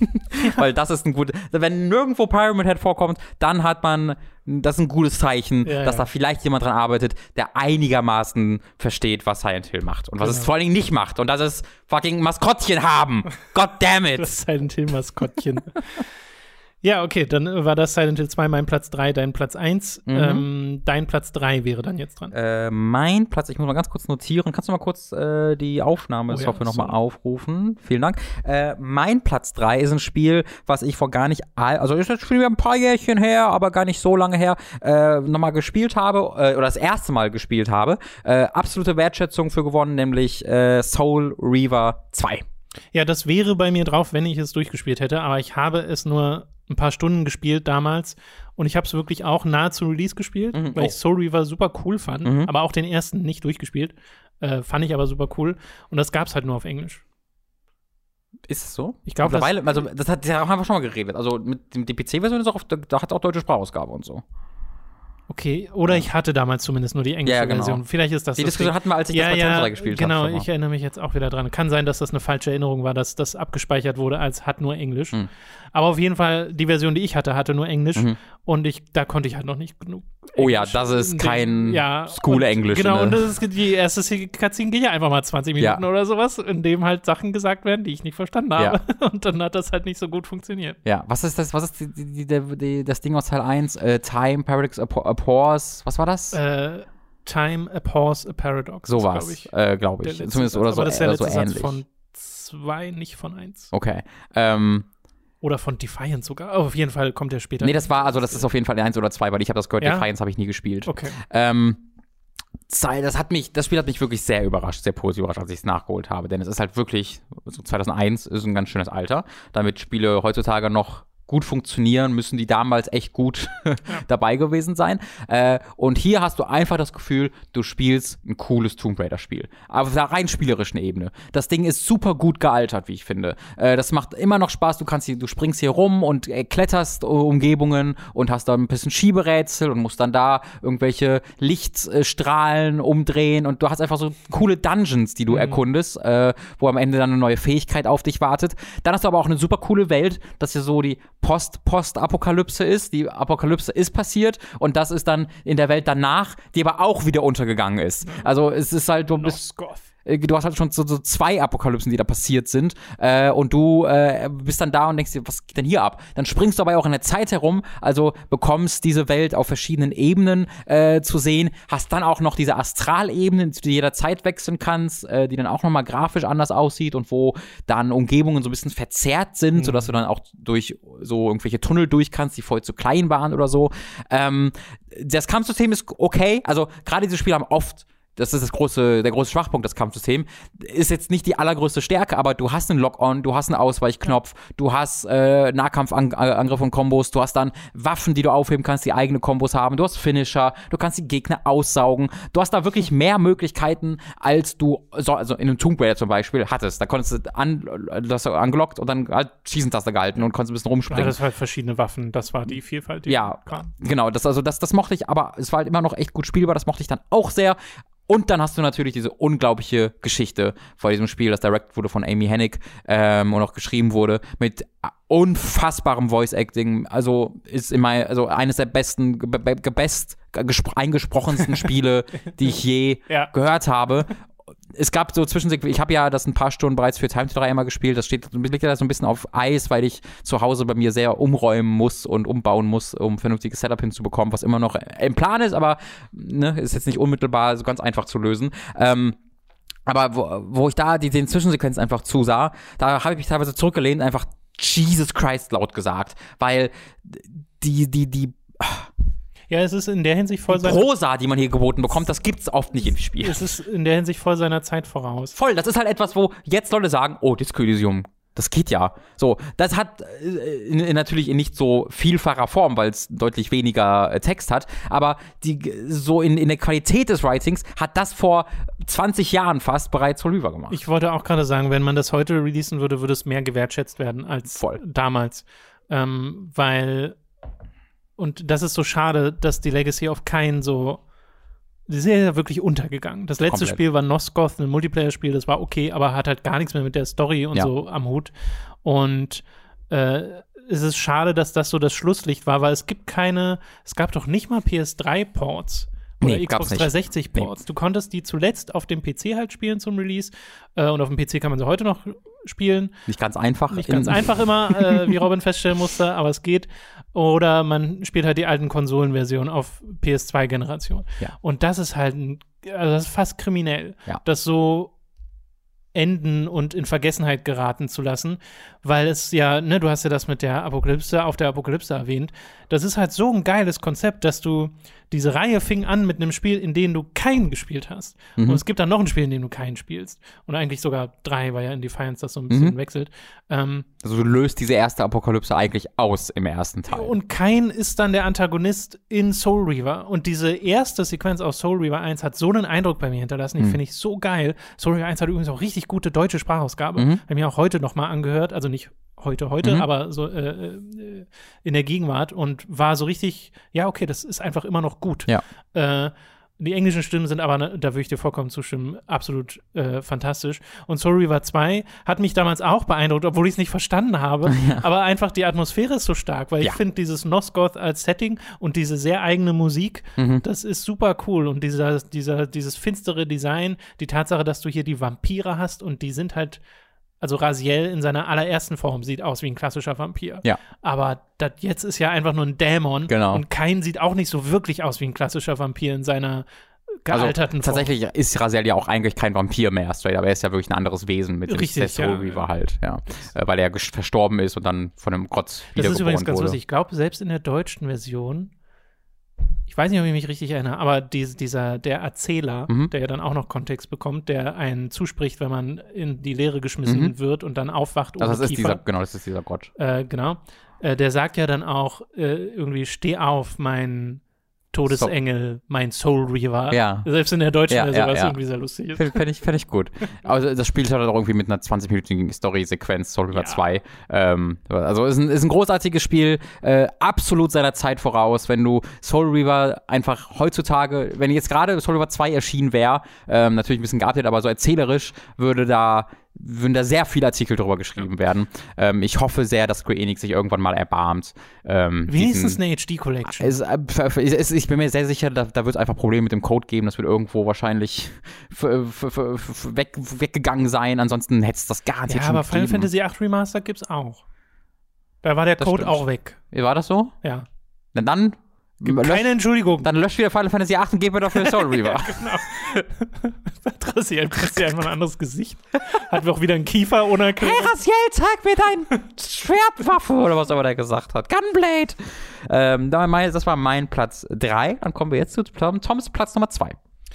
Weil das ist ein gutes, wenn nirgendwo Pyramid Head vorkommt, dann hat man, das ist ein gutes Zeichen, Ja, dass ja. da vielleicht jemand dran arbeitet, der einigermaßen versteht, was Silent Hill macht und was Genau. es vor allen Dingen nicht macht und dass es fucking Maskottchen haben. God damn it. Das Silent Hill Maskottchen. Ja, okay, dann war das Silent Hill zwei mein Platz drei, dein Platz eins. Mhm. Ähm, dein Platz drei wäre dann jetzt dran. Äh, mein Platz, ich muss mal ganz kurz notieren. Kannst du mal kurz äh, die Aufnahme Oh ja, Software nochmal sorry. aufrufen? Vielen Dank. Äh, mein Platz drei ist ein Spiel, was ich vor gar nicht, all, also ist das Spiel ein paar Jährchen her, aber gar nicht so lange her, äh, nochmal gespielt habe, äh, oder das erste Mal gespielt habe. Äh, absolute Wertschätzung für gewonnen, nämlich äh, Soul Reaver zwei. Ja, das wäre bei mir drauf, wenn ich es durchgespielt hätte, aber ich habe es nur ein paar Stunden gespielt damals und ich habe es wirklich auch nahezu Release gespielt, Mhm. weil Oh. ich Soul Reaver super cool fand, Mhm. aber auch den ersten nicht durchgespielt. Äh, fand ich aber super cool und das gab es halt nur auf Englisch. Ist es so? Ich glaube, Mittlerweile, also das hat, da haben wir schon mal geredet. Also mit dem, die P C-Version ist auch, auf, da hat auch deutsche Sprachausgabe und so. Okay, oder ich hatte damals zumindest nur die englische Ja, genau. Version. Vielleicht ist das Die das Diskussion Ding. hatten wir, als ich ja, das bei ja, Tundra gespielt genau, habe. ich erinnere mich jetzt auch wieder dran. Kann sein, dass das eine falsche Erinnerung war, dass das abgespeichert wurde als hat nur Englisch. Mhm. Aber auf jeden Fall, die Version, die ich hatte, hatte nur Englisch. Mhm. Und ich, da konnte ich halt noch nicht genug Oh ja, Englisch das ist in kein dem- ja, School-Englisch, und- Genau, ne? und das ist die erste Cutscene ging ja einfach mal zwanzig Minuten Ja. oder sowas, in dem halt Sachen gesagt werden, die ich nicht verstanden Ja. habe. Und dann hat das halt nicht so gut funktioniert. Ja, was ist das, was ist die, die, die, die, das Ding aus Teil eins? Äh, Time, Paradox, Abhors, was war das? Äh, Time, a Pause, a Paradox. So war es, äh, glaube ich. Zumindest Satz. oder so, Aber das ist der äh, so letzte ähnlich. Satz von zwei, nicht von eins. Okay. Ähm, Oder von Defiance sogar. Oh, auf jeden Fall kommt der später. nee, das war, also das ist auf jeden Fall eins oder zwei, weil ich habe das gehört, Ja? Defiance habe ich nie gespielt. Okay. Ähm, das hat mich, das Spiel hat mich wirklich sehr überrascht, sehr positiv überrascht, als ich es nachgeholt habe, denn es ist halt wirklich, so zweitausendeins ist ein ganz schönes Alter, damit Spiele heutzutage noch gut funktionieren, müssen die damals echt gut ja. dabei gewesen sein. Äh, und hier hast du einfach das Gefühl, du spielst ein cooles Tomb Raider-Spiel. Aber auf der rein spielerischen Ebene. Das Ding ist super gut gealtert, wie ich finde. Äh, das macht immer noch Spaß. Du kannst hier, du springst hier rum und äh, kletterst uh, Umgebungen und hast da ein bisschen Schieberätsel und musst dann da irgendwelche Lichtstrahlen umdrehen und du hast einfach so coole Dungeons, die du mhm. erkundest, äh, wo am Ende dann eine neue Fähigkeit auf dich wartet. Dann hast du aber auch eine super coole Welt, dass hier so die Post-Post-Apokalypse ist. Die Apokalypse ist passiert und das ist dann in der Welt danach, die aber auch wieder untergegangen ist. Also es ist halt, du bist, du hast halt schon so, so zwei Apokalypsen, die da passiert sind äh, und du äh, bist dann da und denkst dir, was geht denn hier ab? Dann springst du aber auch in der Zeit herum, also bekommst diese Welt auf verschiedenen Ebenen äh, zu sehen, hast dann auch noch diese Astralebene, die du jederzeit wechseln kannst, äh, die dann auch nochmal grafisch anders aussieht und wo dann Umgebungen so ein bisschen verzerrt sind, mhm. sodass du dann auch durch so irgendwelche Tunnel durch kannst, die vorher zu klein waren oder so. Ähm, das Kampfsystem ist okay, also gerade diese Spiele haben oft das ist das große, der große Schwachpunkt des Kampfsystems, ist jetzt nicht die allergrößte Stärke, aber du hast einen Lock-on, du hast einen Ausweichknopf, du hast äh, Nahkampfangriff und Kombos, du hast dann Waffen, die du aufheben kannst, die eigene Kombos haben, du hast Finisher, du kannst die Gegner aussaugen, du hast da wirklich mehr Möglichkeiten, als du, so, also in einem Tomb Raider zum Beispiel, hattest. Da konntest du, an, du hast angelockt und dann halt Schießentaste gehalten und konntest ein bisschen rumspringen. Ja, das war halt verschiedene Waffen, das war die Vielfalt. Die ja, genau, das, also das, das mochte ich, aber es war halt immer noch echt gut spielbar, das mochte ich dann auch sehr. Und dann hast du natürlich diese unglaubliche Geschichte vor diesem Spiel, das direct wurde von Amy Hennig ähm, und auch geschrieben wurde, mit unfassbarem Voice-Acting. Also ist immer also eines der besten, best eingesprochensten Spiele, die ich je ja. gehört habe. Es gab so Zwischensequenzen, ich habe ja das ein paar Stunden bereits für Time to drei einmal gespielt, das steht liegt ja so ein bisschen auf Eis, weil ich zu Hause bei mir sehr umräumen muss und umbauen muss, um ein vernünftiges Setup hinzubekommen, was immer noch im Plan ist, aber ne, ist jetzt nicht unmittelbar so ganz einfach zu lösen. Ähm, aber wo, wo ich da die, den Zwischensequenzen einfach zusah, da habe ich mich teilweise zurückgelehnt und einfach Jesus Christ laut gesagt, weil die, die, die Ja, es ist in der Hinsicht voll seiner Prosa, die man hier geboten bekommt, das gibt's oft nicht im Spiel. Es ist in der Hinsicht voll seiner Zeit voraus. Voll, das ist halt etwas, wo jetzt Leute sagen, oh, Disco Elysium, das geht ja. So, das hat äh, in, in natürlich in nicht so vielfacher Form, weil es deutlich weniger äh, Text hat, aber die so in, in der Qualität des Writings hat das vor zwanzig Jahren fast bereits vorüber gemacht. Ich wollte auch gerade sagen, wenn man das heute releasen würde, würde es mehr gewertschätzt werden als voll. damals. Ähm, weil Und das ist so schade, dass die Legacy auf keinen so. Die ist ja wirklich untergegangen. Das letzte Komplett. Spiel war Nosgoth, ein Multiplayer-Spiel, das war okay, aber hat halt gar nichts mehr mit der Story und ja. so am Hut. Und äh, es ist schade, dass das so das Schlusslicht war, weil es gibt keine, es gab doch nicht mal P S drei Ports. Oder nee, Xbox dreihundertsechzig Ports. Nee. Du konntest die zuletzt auf dem P C halt spielen zum Release. Äh, und auf dem P C kann man sie heute noch spielen. Nicht ganz einfach. Nicht ganz einfach immer, äh, wie Robin feststellen musste, aber es geht. Oder man spielt halt die alten Konsolenversionen auf P S zwei Generation. Ja. Und das ist halt ein, also das ist fast kriminell, ja. das so enden und in Vergessenheit geraten zu lassen, weil es ja, ne, du hast ja das mit der Apokalypse, auf der Apokalypse erwähnt, das ist halt so ein geiles Konzept, dass du, diese Reihe fing an mit einem Spiel, in dem du keinen gespielt hast. Mhm. Und es gibt dann noch ein Spiel, in dem du keinen spielst. Und eigentlich sogar drei, weil ja in Defiance das so ein bisschen mhm. wechselt. Ähm, also du löst diese erste Apokalypse eigentlich aus im ersten Teil. Und kein ist dann der Antagonist in Soul Reaver. Und diese erste Sequenz aus Soul Reaver eins hat so einen Eindruck bei mir hinterlassen. Die mhm. finde ich so geil. Soul Reaver eins hat übrigens auch richtig gute deutsche Sprachausgabe. Mhm. Habe ich mir auch heute noch mal angehört. Also nicht heute, heute, mhm. aber so äh, äh, in der Gegenwart und war so richtig, ja, okay, das ist einfach immer noch gut. Ja. Äh, die englischen Stimmen sind aber, ne, da würde ich dir vollkommen zustimmen, absolut äh, fantastisch. Und Soul Reaver zwei hat mich damals auch beeindruckt, obwohl ich es nicht verstanden habe. Ja. Aber einfach die Atmosphäre ist so stark, weil ja. ich finde dieses Nosgoth als Setting und diese sehr eigene Musik, mhm. das ist super cool. Und dieser, dieser, dieses finstere Design, die Tatsache, dass du hier die Vampire hast und die sind halt also Raziel in seiner allerersten Form sieht aus wie ein klassischer Vampir. Ja. Aber das jetzt ist ja einfach nur ein Dämon. Genau. Und Kain sieht auch nicht so wirklich aus wie ein klassischer Vampir in seiner gealterten also, tatsächlich Form. ist Raziel ja auch eigentlich kein Vampir mehr, straight, aber er ist ja wirklich ein anderes Wesen mit dem Richtig, Soul ja, Reaver ja. halt, ja. Äh, weil er ges- verstorben ist und dann von einem Grotz Das wiedergeboren ist übrigens ganz wurde. lustig. Ich glaube, selbst in der deutschen Version, ich weiß nicht, ob ich mich richtig erinnere, aber die, dieser, der Erzähler, Mhm. der ja dann auch noch Kontext bekommt, der einen zuspricht, wenn man in die Leere geschmissen Mhm. wird und dann aufwacht ohne Also das ist Kiefer. dieser, genau, das ist dieser Gott. Äh, genau. Äh, der sagt ja dann auch äh, irgendwie, steh auf, mein Todesengel, mein Soul Reaver. Ja. Selbst in der deutschen Ja, Version, ja, was ja. irgendwie sehr lustig ist. Fände ich, fänd ich gut. Also das Spiel startet auch irgendwie mit einer zwanzig-minütigen Story-Sequenz, Soul Reaver Ja. zwei. Ähm, also ist ein, ist ein großartiges Spiel, äh, absolut seiner Zeit voraus. Wenn du Soul Reaver einfach heutzutage, wenn jetzt gerade Soul Reaver zwei erschienen wäre, ähm, natürlich ein bisschen geupdatet, aber so erzählerisch würde da würden da sehr viele Artikel drüber geschrieben werden. Ähm, ich hoffe sehr, dass Square Enix sich irgendwann mal erbarmt. Ähm, Wenigstens diesen, eine H D-Collection. Es, äh, f- es, ich bin mir sehr sicher, da, da wird es einfach Probleme mit dem Code geben. Das wird irgendwo wahrscheinlich f- f- f- f- weg, weggegangen sein. Ansonsten hätte es das garantiert Ja, schon aber Final gegeben. Fantasy acht Remaster gibt's auch. Da war der Das Code stimmt. auch weg. War das so? Ja. Na dann, lösch, Keine Entschuldigung. dann löscht wieder Final Fantasy acht und gib mir dafür Soul Reaver. Raziel presst ja einfach ein anderes Gesicht. Hat auch wieder einen Kiefer ohne Erklärung. Hey Raziel, zeig mir dein Schwertwaffe oder was auch immer der gesagt hat. Gunblade. Ähm, da mein- das war mein Platz drei. Dann kommen wir jetzt zu Tom, Toms Platz Nummer zwei.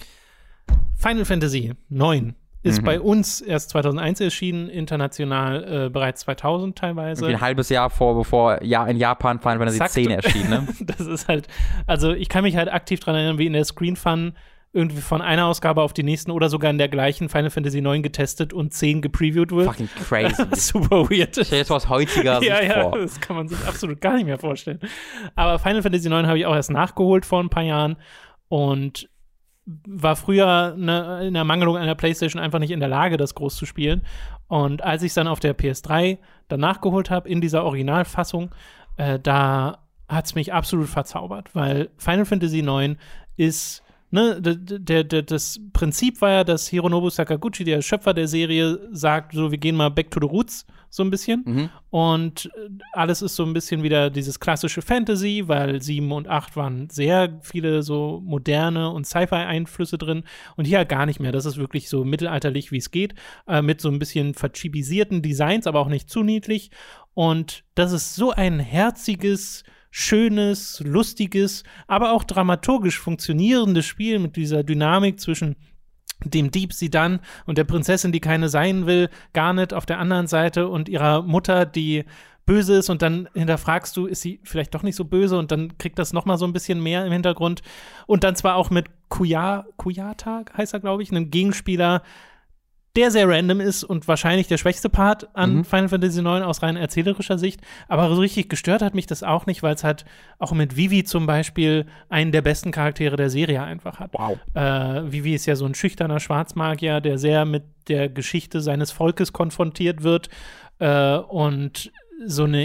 Final Fantasy neun ist Mhm. bei uns erst zweitausendeins erschienen, international äh, bereits zweitausend teilweise. Irgendwie ein halbes Jahr vor, bevor ja, in Japan Final Fantasy Exakt. zehn erschien, ne? Das ist halt, also ich kann mich halt aktiv daran erinnern, wie in der Screen Fun irgendwie von einer Ausgabe auf die nächsten oder sogar in der gleichen Final Fantasy neun getestet und zehn gepreviewt wird. Fucking crazy. Super weird. Stell dir jetzt aus heutiger Sicht Ja, ja, vor. das kann man sich absolut gar nicht mehr vorstellen. Aber Final Fantasy neun habe ich auch erst nachgeholt vor ein paar Jahren und war früher ne, in der Mangelung einer PlayStation einfach nicht in der Lage, das groß zu spielen. Und als ich es dann auf der P S drei dann nachgeholt habe, in dieser Originalfassung, äh, da hat es mich absolut verzaubert, weil Final Fantasy neun ist, ne, der, der, der, das Prinzip war ja, dass Hironobu Sakaguchi, der Schöpfer der Serie, sagt, so, wir gehen mal back to the roots, so ein bisschen. Mhm. Und alles ist so ein bisschen wieder dieses klassische Fantasy, weil sieben und acht waren sehr viele so moderne und Sci-Fi-Einflüsse drin. Und hier gar nicht mehr. Das ist wirklich so mittelalterlich, wie es geht, äh, mit so ein bisschen verchibisierten Designs, aber auch nicht zu niedlich. Und das ist so ein herziges, schönes, lustiges, aber auch dramaturgisch funktionierendes Spiel mit dieser Dynamik zwischen dem Dieb Sidan und der Prinzessin, die keine sein will, Garnet auf der anderen Seite und ihrer Mutter, die böse ist, und dann hinterfragst du, ist sie vielleicht doch nicht so böse, und dann kriegt das noch mal so ein bisschen mehr im Hintergrund. Und dann zwar auch mit Kuya, Kuyata heißt er, glaube ich, einem Gegenspieler, der sehr random ist und wahrscheinlich der schwächste Part an Mhm. Final Fantasy neun aus rein erzählerischer Sicht. Aber so richtig gestört hat mich das auch nicht, weil es halt auch mit Vivi zum Beispiel einen der besten Charaktere der Serie einfach hat. Wow. Äh, Vivi ist ja so ein schüchterner Schwarzmagier, der sehr mit der Geschichte seines Volkes konfrontiert wird äh, und so eine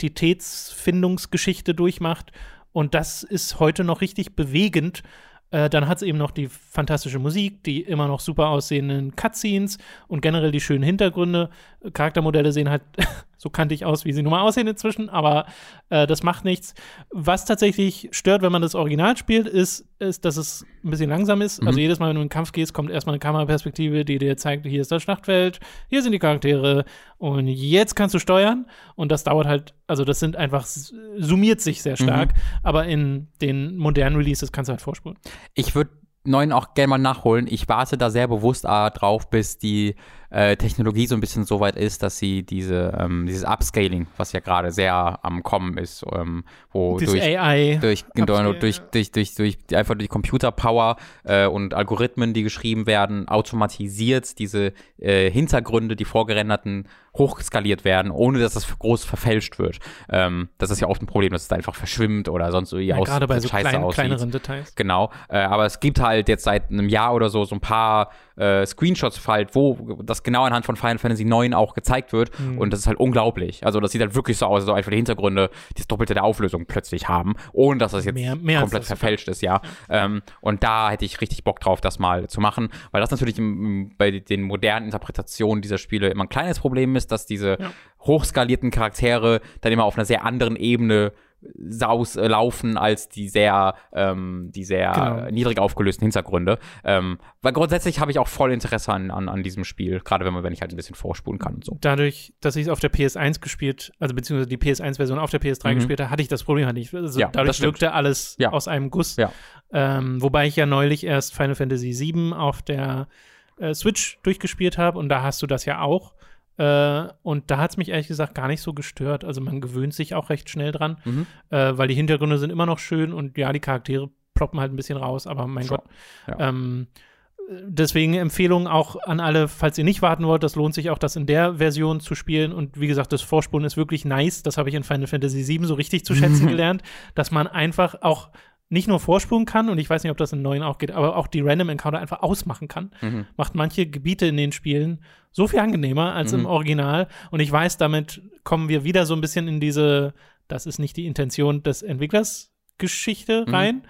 Identitätsfindungsgeschichte durchmacht. Und das ist heute noch richtig bewegend. Äh, dann hat es eben noch die fantastische Musik, die immer noch super aussehenden Cutscenes und generell die schönen Hintergründe. Charaktermodelle sehen halt so kantig aus, wie sie nun mal aussehen inzwischen, aber äh, das macht nichts. Was tatsächlich stört, wenn man das Original spielt, ist, ist, dass es ein bisschen langsam ist. Mhm. Also jedes Mal, wenn du in den Kampf gehst, kommt erstmal eine Kameraperspektive, die dir zeigt, hier ist das Schlachtfeld, hier sind die Charaktere und jetzt kannst du steuern. Und das dauert halt, also das sind einfach, summiert sich sehr stark, Mhm. aber in den modernen Releases kannst du halt vorspulen. Ich würde neun auch gerne mal nachholen. Ich warte da sehr bewusst äh, drauf, bis die äh, Technologie so ein bisschen so weit ist, dass sie diese, ähm, dieses Upscaling, was ja gerade sehr am Kommen ist, ähm, wo Das durch A I. durch, Upscale, durch, durch, durch, durch, durch einfach die Computerpower äh, und Algorithmen, die geschrieben werden, automatisiert diese äh, Hintergründe, die vorgerenderten, hochskaliert werden, ohne dass das groß verfälscht wird. Ähm, das ist ja oft ein Problem, dass es da einfach verschwimmt oder sonst irgendwie Ja, aus, gerade bei so scheiße klein, aussieht. kleineren Details. Genau, äh, aber es gibt halt jetzt seit einem Jahr oder so so ein paar äh, Screenshots halt, wo das genau anhand von Final Fantasy neun auch gezeigt wird, Mhm. und das ist halt unglaublich. Also das sieht halt wirklich so aus, als ob einfach die Hintergründe das Doppelte der Auflösung plötzlich haben, ohne dass das jetzt Mehr- mehr als komplett das sogar. verfälscht ist, ja. Ähm, und da hätte ich richtig Bock drauf, das mal zu machen, weil das natürlich im, im, bei den modernen Interpretationen dieser Spiele immer ein kleines Problem ist, dass diese Ja. hochskalierten Charaktere dann immer auf einer sehr anderen Ebene saus äh, laufen als die sehr, ähm, die sehr Genau. niedrig aufgelösten Hintergründe. Ähm, weil grundsätzlich habe ich auch voll Interesse an, an, an diesem Spiel, gerade wenn man, wenn ich halt ein bisschen vorspulen kann und so. Dadurch, dass ich es auf der P S eins gespielt, also beziehungsweise die P S eins Version auf der P S drei Mhm. gespielt habe, hatte ich das Problem halt nicht. Also Ja, das dadurch stimmt. wirkte alles Ja. aus einem Guss. Ja. Ähm, wobei ich ja neulich erst Final Fantasy sieben auf der äh, Switch durchgespielt habe und da hast du das ja auch. Äh, und da hat es mich ehrlich gesagt gar nicht so gestört. Also man gewöhnt sich auch recht schnell dran, Mhm. äh, weil die Hintergründe sind immer noch schön und ja, die Charaktere ploppen halt ein bisschen raus, aber mein Schon. Gott. Ja. Ähm, deswegen Empfehlung auch an alle, falls ihr nicht warten wollt, das lohnt sich auch, das in der Version zu spielen. Und wie gesagt, das Vorspulen ist wirklich nice. Das habe ich in Final Fantasy sieben so richtig zu schätzen gelernt, dass man einfach auch nicht nur vorspulen kann, und ich weiß nicht, ob das in neuen auch geht, aber auch die Random Encounter einfach ausmachen kann. Mhm. Macht manche Gebiete in den Spielen so viel angenehmer als Mhm. im Original. Und ich weiß, damit kommen wir wieder so ein bisschen in diese, das ist nicht die Intention des Entwicklers Geschichte Mhm. rein.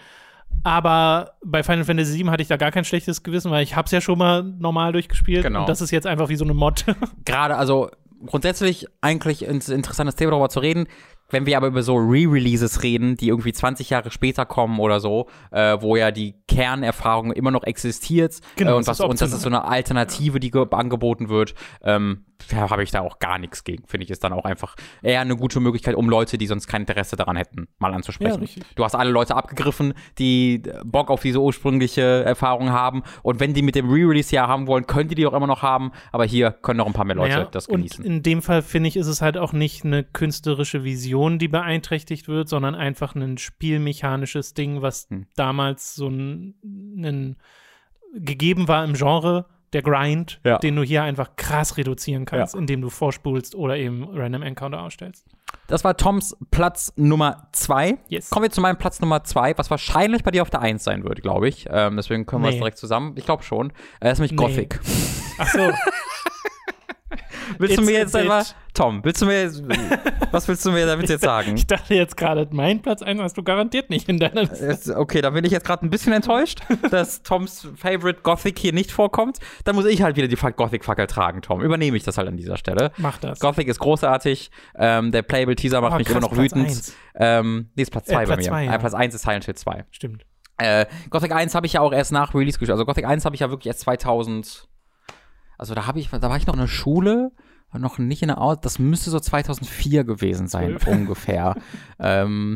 Aber bei Final Fantasy sieben hatte ich da gar kein schlechtes Gewissen, weil ich hab's ja schon mal normal durchgespielt. Genau. Und das ist jetzt einfach wie so eine Mod. Gerade, also grundsätzlich eigentlich ein interessantes Thema, darüber zu reden. Wenn wir aber über so Re-Releases reden, die irgendwie zwanzig Jahre später kommen oder so, äh, wo ja die Kernerfahrung immer noch existiert, Genau, äh, und, das was, ist und das ist so optional. eine Alternative, die ge- angeboten wird, ähm, ja, habe ich da auch gar nichts gegen. Finde ich, ist dann auch einfach eher eine gute Möglichkeit, um Leute, die sonst kein Interesse daran hätten, mal anzusprechen. Ja, richtig. Du hast alle Leute abgegriffen, die Bock auf diese ursprüngliche Erfahrung haben, und wenn die mit dem Re-Release ja haben wollen, können die die auch immer noch haben, aber hier können noch ein paar mehr Leute Naja, das und genießen. in dem Fall, finde ich, ist es halt auch nicht eine künstlerische Vision, die beeinträchtigt wird, sondern einfach ein spielmechanisches Ding, was Hm. damals so ein, ein gegeben war im Genre, der Grind, Ja. den du hier einfach krass reduzieren kannst, Ja. indem du vorspulst oder eben Random Encounter ausstellst. Das war Toms Platz Nummer zwei. Yes. Kommen wir zu meinem Platz Nummer zwei, was wahrscheinlich bei dir auf der eins sein wird, glaube ich. Ähm, deswegen können wir es Nee. direkt zusammen. Ich glaube schon. Äh, das ist nämlich Nee. Gothic. Ach so. Willst du It's mir a jetzt bit. einfach, Tom, willst du mir jetzt, was willst du mir damit jetzt sagen? Ich dachte jetzt gerade, mein Platz eins hast du garantiert nicht in deiner Liste. Jetzt- Okay, da bin ich jetzt gerade ein bisschen enttäuscht, dass Toms Favorite Gothic hier nicht vorkommt. Dann muss ich halt wieder die Gothic-Fackel tragen, Tom. Übernehme ich das halt an dieser Stelle. Mach das. Gothic ist großartig. Ähm, der Playable-Teaser macht Oh, mich krass, immer noch Platz wütend. eins. Ähm, nee, ist Platz Äh, zwei bei Platz mir. zwei, ja. Äh, Platz eins ist Silent Hill zwei. Stimmt. Äh, Gothic eins habe ich ja auch erst nach Release gespielt. Also Gothic eins habe ich ja wirklich erst zweitausend. Also da habe ich, da war ich noch in der Schule, war noch nicht in der Aus. Das müsste so zweitausendvier gewesen sein, Zwölf. ungefähr. ähm,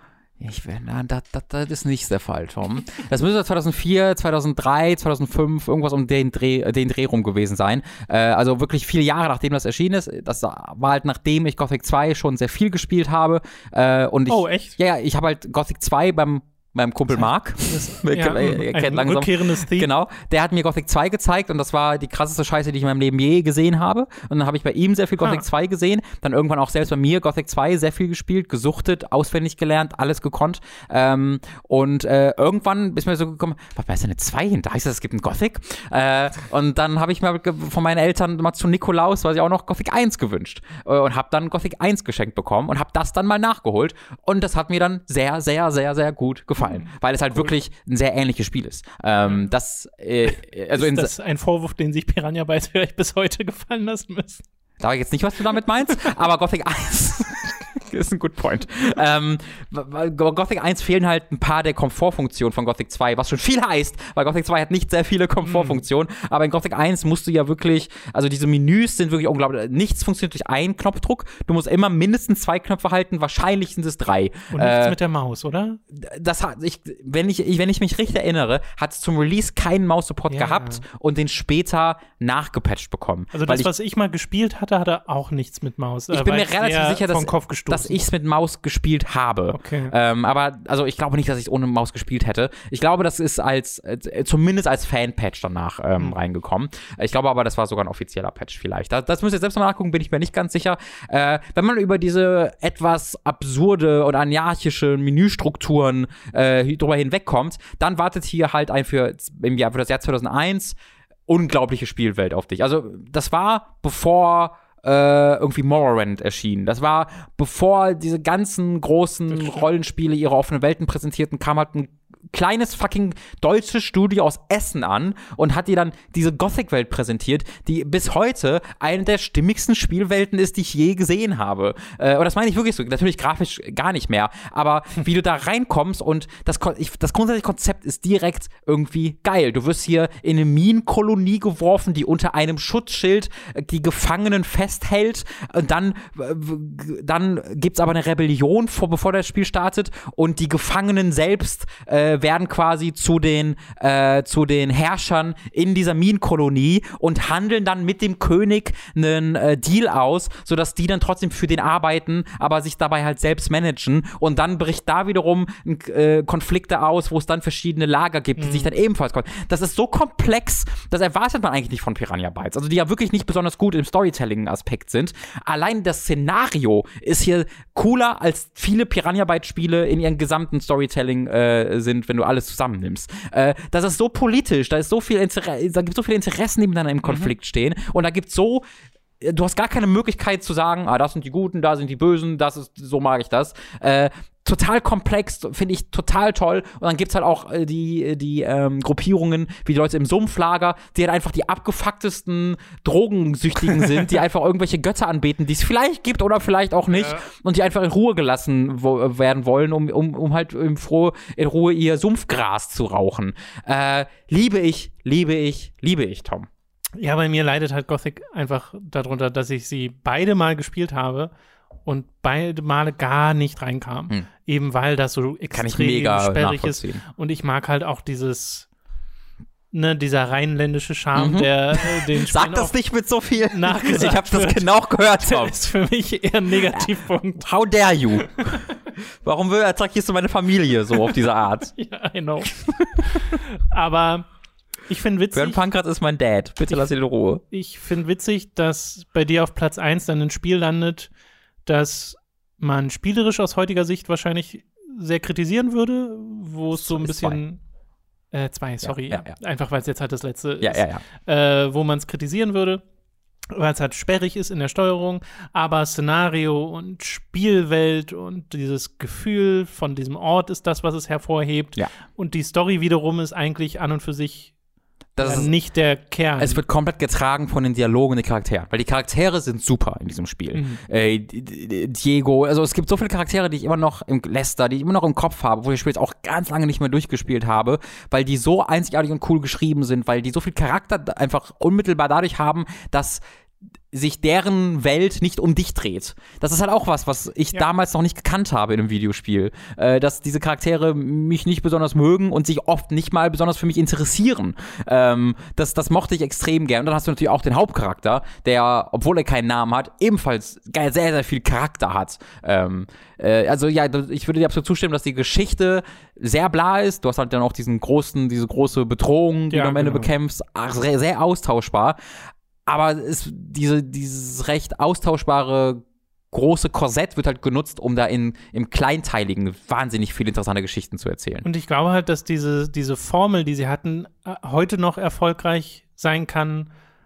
ich will, na, das, das, das ist nicht der Fall, Tom. Das müsste zweitausendvier, zweitausenddrei, zweitausendfünf, irgendwas um den Dreh, äh, den Dreh rum gewesen sein. Äh, also wirklich viele Jahre, nachdem das erschienen ist. Das war halt, nachdem ich Gothic zwei schon sehr viel gespielt habe. Äh, und ich, Oh, echt? Ja, ja, ich habe halt Gothic zwei beim meinem Kumpel Mark. Wir Ja, kennen- er ein kennt langsam. rückkehrendes Theme. Genau, der hat mir Gothic zwei gezeigt und das war die krasseste Scheiße, die ich in meinem Leben je gesehen habe. Und dann habe ich bei ihm sehr viel Gothic Ah. zwei gesehen, dann irgendwann auch selbst bei mir Gothic zwei sehr viel gespielt, gesuchtet, auswendig gelernt, alles gekonnt. Ähm, und äh, irgendwann ist mir so gekommen, was ist denn eine zwei hinter? Heißt das, es gibt einen Gothic? Äh, und dann habe ich mir ge- von meinen Eltern mal zu Nikolaus, weiß ich auch noch, Gothic eins gewünscht. Äh, und habe dann Gothic eins geschenkt bekommen und habe das dann mal nachgeholt. Und das hat mir dann sehr, sehr, sehr, sehr gut gefallen, weil es halt wirklich ein sehr ähnliches Spiel ist. Ähm, das, äh, also in, Ist das ein Vorwurf, den sich Piranha Bytes vielleicht bis heute gefallen lassen müssen? sage ich jetzt nicht, was du damit meinst, aber Gothic eins ist ein good point. Ähm, weil Gothic eins fehlen halt ein paar der Komfortfunktionen von Gothic zwei, was schon viel heißt, weil Gothic zwei hat nicht sehr viele Komfortfunktionen, mm. aber in Gothic eins musst du ja wirklich, also diese Menüs sind wirklich unglaublich, nichts funktioniert durch einen Knopfdruck, du musst immer mindestens zwei Knöpfe halten, wahrscheinlich sind es drei. Und nichts Äh, mit der Maus, oder? das hat, ich, wenn ich, ich, wenn ich mich richtig erinnere, hat es zum Release keinen Maus-Support Ja. gehabt und den später nachgepatcht bekommen. Also Weil das, ich, was ich mal gespielt hatte, hatte auch nichts mit Maus. ich Da bin war mir relativ sehr sicher, dass, vom Kopf gestoßen. dass ich es mit Maus gespielt habe. Okay. Ähm, aber also ich glaube nicht, dass ich es ohne Maus gespielt hätte. Ich glaube, das ist als äh, zumindest als Fan-Patch danach ähm, Mhm. reingekommen. Ich glaube aber, das war sogar ein offizieller Patch vielleicht. Das, das müsst ihr selbst mal nachgucken, bin ich mir nicht ganz sicher. Äh, wenn man über diese etwas absurde und anarchische Menüstrukturen äh, drüber hinwegkommt, dann wartet hier halt ein für, im Jahr, für das Jahr zweitausendeins unglaubliche Spielwelt auf dich. Also das war bevor äh, irgendwie Morrowind erschien. Das war, bevor diese ganzen großen Rollenspiele ihre offenen Welten präsentierten, kam halt ein kleines fucking deutsches Studio aus Essen an und hat dir dann diese Gothic-Welt präsentiert, die bis heute eine der stimmigsten Spielwelten ist, die ich je gesehen habe. Äh, und das meine ich wirklich so. Natürlich grafisch gar nicht mehr, aber wie du da reinkommst und das, ich, das grundsätzliche Konzept ist direkt irgendwie geil. Du wirst hier in eine Minenkolonie geworfen, die unter einem Schutzschild die Gefangenen festhält. Und dann, dann gibt es aber eine Rebellion, vor, bevor das Spiel startet und die Gefangenen selbst äh, werden quasi zu den, äh, zu den Herrschern in dieser Minenkolonie und handeln dann mit dem König einen äh, Deal aus, sodass die dann trotzdem für den arbeiten, aber sich dabei halt selbst managen. Und dann bricht da wiederum äh, Konflikte aus, wo es dann verschiedene Lager gibt, die mhm. sich dann ebenfalls kommen. Das ist so komplex, das erwartet man eigentlich nicht von Piranha Bytes. Also die ja wirklich nicht besonders gut im Storytelling-Aspekt sind. Allein das Szenario ist hier cooler, als viele Piranha Bytes-Spiele in ihrem gesamten Storytelling äh, sind, wenn du alles zusammennimmst. Äh, das ist so politisch, da ist so viel Inter- da gibt so viele Interessen, die miteinander im Konflikt mhm. stehen. Und da gibt so du hast gar keine Möglichkeit zu sagen, ah, das sind die Guten, da sind die Bösen, das ist, so mag ich das. Äh, total komplex, finde ich total toll. Und dann gibt's halt auch äh, die, die ähm, Gruppierungen, wie die Leute im Sumpflager, die halt einfach die abgefucktesten Drogensüchtigen sind, die einfach irgendwelche Götter anbeten, die es vielleicht gibt oder vielleicht auch nicht. Ja. Und die einfach in Ruhe gelassen wo, werden wollen, um, um, um halt in, froh, in Ruhe ihr Sumpfgras zu rauchen. Äh, liebe ich, liebe ich, liebe ich, Tom. Ja, bei mir leidet halt Gothic einfach darunter, dass ich sie beide Mal gespielt habe und beide Male gar nicht reinkam. Hm. Eben weil das so extrem sperrig ist. Und ich mag halt auch dieses, ne, dieser rheinländische Charme, mhm. der äh, den Sag das nicht mit so viel. Ich hab das genau gehört, Tom. Das ist für mich eher ein Negativpunkt. How dare you? Warum attackierst du meine Familie so auf diese Art? Ja, I know. Aber ich finde witzig. Björn Pankratz ist mein Dad. Bitte lass ihn in Ruhe. Ich finde witzig, dass bei dir auf Platz eins dann ein Spiel landet, das man spielerisch aus heutiger Sicht wahrscheinlich sehr kritisieren würde, wo es so ein bisschen zwei, äh, zwei sorry, ja, ja, ja. einfach weil es jetzt halt das letzte ja, ist, ja, ja. Äh, wo man es kritisieren würde, weil es halt sperrig ist in der Steuerung, aber Szenario und Spielwelt und dieses Gefühl von diesem Ort ist das, was es hervorhebt. Ja. Und die Story wiederum ist eigentlich an und für sich Das ja, ist nicht der Kern. Es wird komplett getragen von den Dialogen und den Charakteren, weil die Charaktere sind super in diesem Spiel. Mhm. Äh, Diego, also es gibt so viele Charaktere, die ich immer noch im Lester, die ich immer noch im Kopf habe, wo ich das Spiel jetzt auch ganz lange nicht mehr durchgespielt habe, weil die so einzigartig und cool geschrieben sind, weil die so viel Charakter einfach unmittelbar dadurch haben, dass sich deren Welt nicht um dich dreht. Das ist halt auch was, was ich ja. damals noch nicht gekannt habe in einem Videospiel. Äh, dass diese Charaktere mich nicht besonders mögen und sich oft nicht mal besonders für mich interessieren. Ähm, das, das mochte ich extrem gern. Und dann hast du natürlich auch den Hauptcharakter, der, obwohl er keinen Namen hat, ebenfalls sehr, sehr viel Charakter hat. Ähm, äh, also ja, ich würde dir absolut zustimmen, dass die Geschichte sehr bla ist. Du hast halt dann auch diesen großen, diese große Bedrohung, die ja, du am Ende genau. bekämpfst. Ach, sehr, sehr austauschbar. Aber es, diese, dieses recht austauschbare große Korsett wird halt genutzt, um da in, im Kleinteiligen wahnsinnig viele interessante Geschichten zu erzählen. Und ich glaube halt, dass diese, diese Formel, die sie hatten, heute noch erfolgreich sein kann,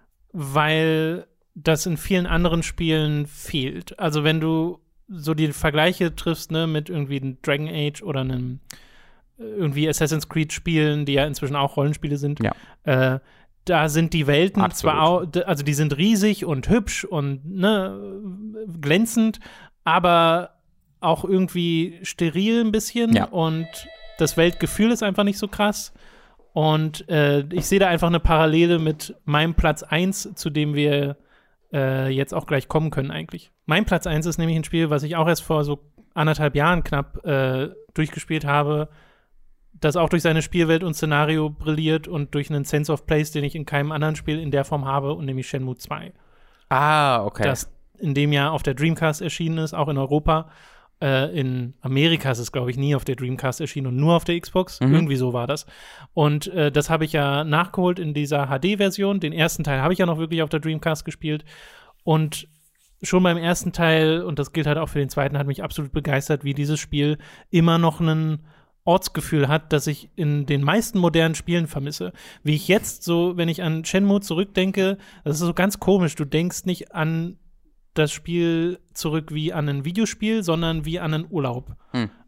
weil das in vielen anderen Spielen fehlt. Also wenn du so die Vergleiche triffst, ne, mit irgendwie einem Dragon Age oder einem irgendwie Assassin's Creed Spielen, die ja inzwischen auch Rollenspiele sind, ja. äh, da sind die Welten Absolut. zwar auch, also die sind riesig und hübsch und ne, glänzend, aber auch irgendwie steril ein bisschen ja. und das Weltgefühl ist einfach nicht so krass. Und äh, ich sehe da einfach eine Parallele mit meinem Platz eins, zu dem wir äh, jetzt auch gleich kommen können eigentlich. Mein Platz eins ist nämlich ein Spiel, was ich auch erst vor so anderthalb Jahren knapp äh, durchgespielt habe, das auch durch seine Spielwelt und Szenario brilliert und durch einen Sense of Place, den ich in keinem anderen Spiel in der Form habe, und nämlich Shenmue zwei. Ah, okay. Das in dem Jahr auf der Dreamcast erschienen ist, auch in Europa. Äh, in Amerika ist es, glaube ich, nie auf der Dreamcast erschienen und nur auf der Xbox. Mhm. Irgendwie so war das. Und äh, das habe ich ja nachgeholt in dieser H D-Version. Den ersten Teil habe ich ja noch wirklich auf der Dreamcast gespielt. Und schon beim ersten Teil, und das gilt halt auch für den zweiten, hat mich absolut begeistert, wie dieses Spiel immer noch einen Ortsgefühl hat, das ich in den meisten modernen Spielen vermisse. Wie ich jetzt so, wenn ich an Shenmue zurückdenke, das ist so ganz komisch. Du denkst nicht an das Spiel zurück wie an ein Videospiel, sondern wie an einen Urlaub. Hm.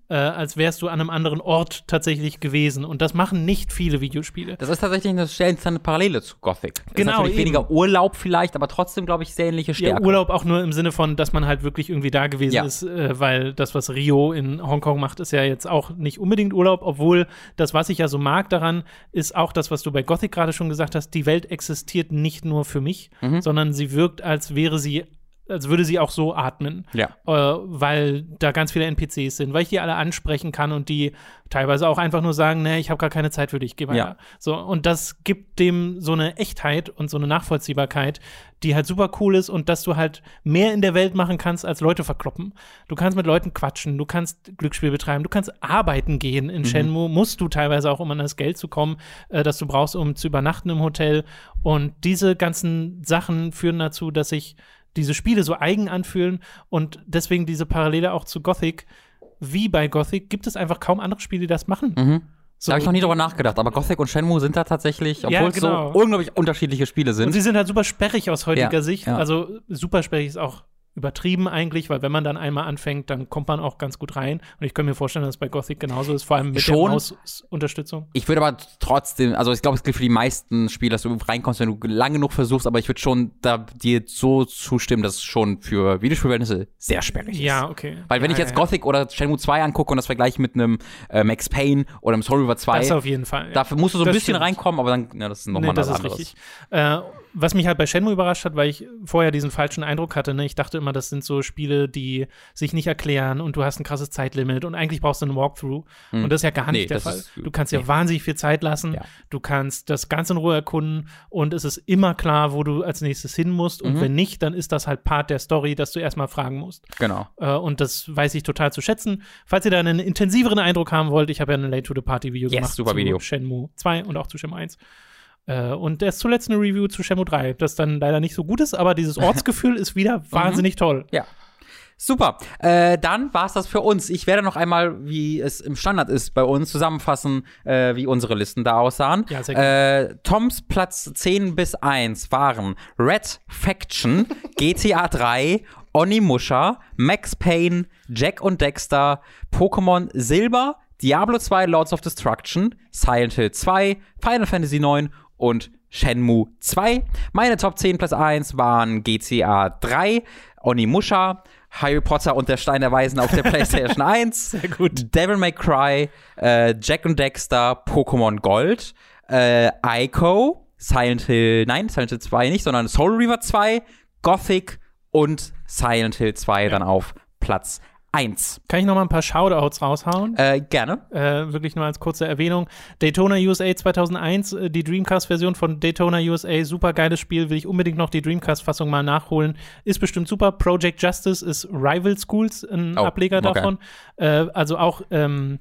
äh, als wärst du an einem anderen Ort tatsächlich gewesen. Und das machen nicht viele Videospiele. Das ist tatsächlich eine sehr interessante Parallele zu Gothic. Das Genau, ist natürlich eben. weniger Urlaub vielleicht, aber trotzdem, glaube ich, sehr ähnliche Stärke. Ja, Urlaub auch nur im Sinne von, dass man halt wirklich irgendwie da gewesen Ja. ist, äh, weil das, was Rio in Hongkong macht, ist ja jetzt auch nicht unbedingt Urlaub, obwohl das, was ich ja so mag daran, ist auch das, was du bei Gothic gerade schon gesagt hast, die Welt existiert nicht nur für mich, Mhm. sondern sie wirkt, als wäre sie als würde sie auch so atmen, Ja. äh, weil da ganz viele N P Cs sind, weil ich die alle ansprechen kann und die teilweise auch einfach nur sagen, nee, ich habe gar keine Zeit für dich, geh weiter. Ja. So, und das gibt dem so eine Echtheit und so eine Nachvollziehbarkeit, die halt super cool ist und dass du halt mehr in der Welt machen kannst, als Leute verkloppen. Du kannst mit Leuten quatschen, du kannst Glücksspiel betreiben, du kannst arbeiten gehen in Mhm. Shenmue, musst du teilweise auch, um an das Geld zu kommen, äh, das du brauchst, um zu übernachten im Hotel. Und diese ganzen Sachen führen dazu, dass sich diese Spiele so eigen anfühlen und deswegen diese Parallele auch zu Gothic. Wie bei Gothic gibt es einfach kaum andere Spiele, die das machen. Mhm. So, Da habe ich noch nie drüber nachgedacht, aber Gothic und Shenmue sind da tatsächlich, obwohl Ja, es genau. so unglaublich unterschiedliche Spiele und sind. sie sind halt super sperrig aus heutiger Ja, Sicht. ja. Also super sperrig ist auch übertrieben eigentlich, weil wenn man dann einmal anfängt, dann kommt man auch ganz gut rein. Und ich kann mir vorstellen, dass es bei Gothic genauso ist, vor allem mit Schon. der Mausunterstützung. Ich würde aber trotzdem, also ich glaube, es gilt für die meisten Spiele, dass du reinkommst, wenn du lange genug versuchst, aber ich würde schon da dir so zustimmen, dass es schon für Videospielverhältnisse sehr sperrig ist. Ja, okay. Weil wenn ja, ich jetzt ja, Gothic oder Shenmue zwei angucke und das vergleiche mit einem äh, Max Payne oder einem Soul River zwei, Das auf jeden Fall. Ja. dafür musst du so ein Das bisschen stimmt. reinkommen, aber dann, ja, das ist nochmal Nee, das was ist anderes. richtig. Äh, was mich halt bei Shenmue überrascht hat, weil ich vorher diesen falschen Eindruck hatte, ne? Ich dachte immer, das sind so Spiele, die sich nicht erklären und du hast ein krasses Zeitlimit und eigentlich brauchst du einen Walkthrough. Hm. Und das ist ja gar nicht Nee, der das Fall. ist- Du kannst ja nee. wahnsinnig viel Zeit lassen, Ja. du kannst das ganz in Ruhe erkunden und es ist immer klar, wo du als nächstes hin musst. Und Mhm. wenn nicht, dann ist das halt Part der Story, dass du erstmal fragen musst. Genau. Äh, und das weiß ich total zu schätzen. Falls ihr da einen intensiveren Eindruck haben wollt, ich habe ja ein Late-to-the-Party-Video Yes, gemacht super zu Video. Shenmue zwei und auch zu Shenmue eins. Äh, und erst zuletzt eine Review zu Shenmue drei, das dann leider nicht so gut ist, aber dieses Ortsgefühl ist wieder wahnsinnig toll. Ja. Super. Äh, dann war's das für uns. Ich werde noch einmal, wie es im Standard ist bei uns, zusammenfassen, äh, wie unsere Listen da aussahen. Ja, sehr gerne. äh, Toms Platz zehn bis eins waren Red Faction, G T A drei, Onimusha, Max Payne, Jack und Dexter, Pokémon Silber, Diablo zwei Lords of Destruction, Silent Hill zwei, Final Fantasy neun und Shenmue zwei. Meine Top zehn Platz eins waren G T A drei, Onimusha, Harry Potter und der Stein der Weisen auf der PlayStation eins, Sehr gut. Devil May Cry, äh, Jack und Dexter, Pokémon Gold, äh, Ico, Silent Hill, nein, Silent Hill zwei nicht, sondern Soul Reaver zwei, Gothic und Silent Hill zwei Ja. dann auf Platz eins. Kann ich noch mal ein paar Shoutouts raushauen? Äh, gerne. Äh, wirklich nur als kurze Erwähnung. Daytona U S A zweitausendeins, äh, die Dreamcast-Version von Daytona U S A, super geiles Spiel, will ich unbedingt noch die Dreamcast-Fassung mal nachholen. Ist bestimmt super. Project Justice ist Rival Schools, ein Oh, Ableger okay. davon. Äh, also auch ähm,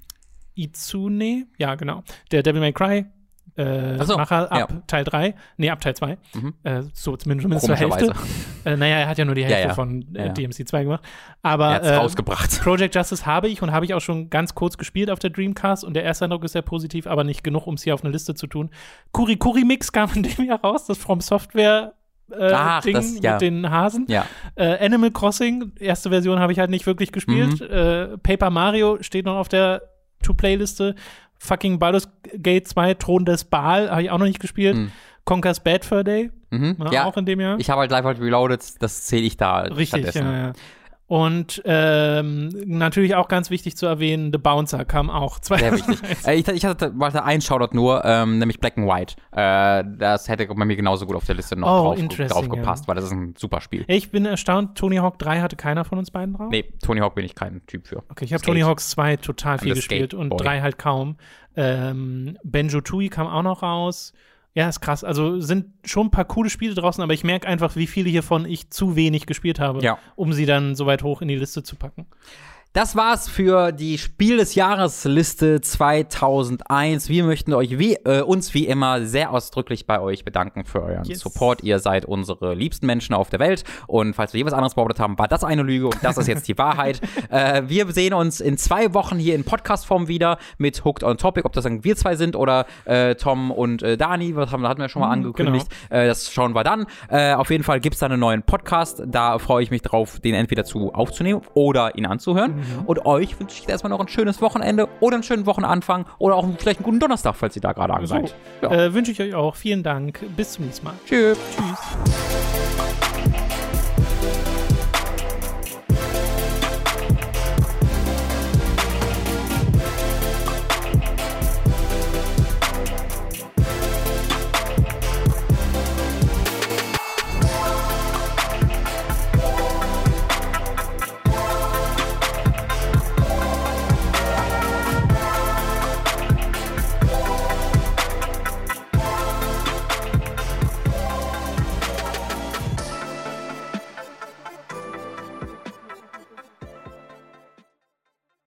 Izune, ja genau, der Devil May Cry. Äh, Ach so, Macher ab ja. Teil drei, nee, ab Teil zwei. Mhm. Äh, so zumindest zur Hälfte. Komischerweise. Äh, naja, er hat ja nur die Hälfte Ja, ja. von äh, Ja. D M C zwei gemacht. Aber Er hat's äh, rausgebracht. Project Justice habe ich und habe ich auch schon ganz kurz gespielt auf der Dreamcast und der erste Eindruck ist sehr positiv, aber nicht genug, um es hier auf eine Liste zu tun. Kurikuri Mix kam in dem Jahr raus, das From Software äh, Ach, Ding das- ja. mit den Hasen. Ja. Äh, Animal Crossing, erste Version habe ich halt nicht wirklich gespielt. Mhm. Äh, Paper Mario steht noch auf der To-Play-Liste. Fucking Baldur's Gate zwei, Thron des Baal, habe ich auch noch nicht gespielt. Mhm. Conker's Bad Fur Day, Mhm. ja, Ja, auch in dem Jahr. ich habe halt Live Halt Reloaded, das zähle ich da Richtig, stattdessen. ja, ja. Und ähm, natürlich auch ganz wichtig zu erwähnen, The Bouncer kam auch. Sehr wichtig. äh, ich, ich hatte wollte einen Shoutout nur, ähm, nämlich Black and White. Äh, das hätte bei mir genauso gut auf der Liste noch Oh, drauf, interesting, drauf gepasst, ja. weil das ist ein super Spiel. Ich bin erstaunt, Tony Hawk drei hatte keiner von uns beiden drauf. Nee, Tony Hawk bin ich kein Typ für. Okay, ich habe Skate. Tony Hawks zwei total viel I'm the gespielt und Skateboy. drei halt kaum. Ähm, Banjo-Tooie kam auch noch raus. Ja, ist krass. Also sind schon ein paar coole Spiele draußen, aber ich merke einfach, wie viele hiervon ich zu wenig gespielt habe, Ja. um sie dann so weit hoch in die Liste zu packen. Das war's für die Spiel des Jahres Liste zweitausendeins. Wir möchten euch wie, äh, uns wie immer sehr ausdrücklich bei euch bedanken für euren Yes. Support. Ihr seid unsere liebsten Menschen auf der Welt. Und falls wir je was anderes behauptet haben, war das eine Lüge und das ist jetzt die Wahrheit. äh, wir sehen uns in zwei Wochen hier in Podcast-Form wieder mit Hooked on Topic. Ob das dann wir zwei sind oder äh, Tom und äh, Dani, was haben, hatten wir schon mal angekündigt. Äh, das schauen wir dann. Äh, auf jeden Fall gibt's da einen neuen Podcast. Da freue ich mich drauf, den entweder zu aufzunehmen oder ihn anzuhören. Und euch wünsche ich jetzt erstmal noch ein schönes Wochenende oder einen schönen Wochenanfang oder auch vielleicht einen guten Donnerstag, falls ihr da gerade an seid. So, Ja. äh, wünsche ich euch auch. Vielen Dank. Bis zum nächsten Mal. Tschüss. Tschüss.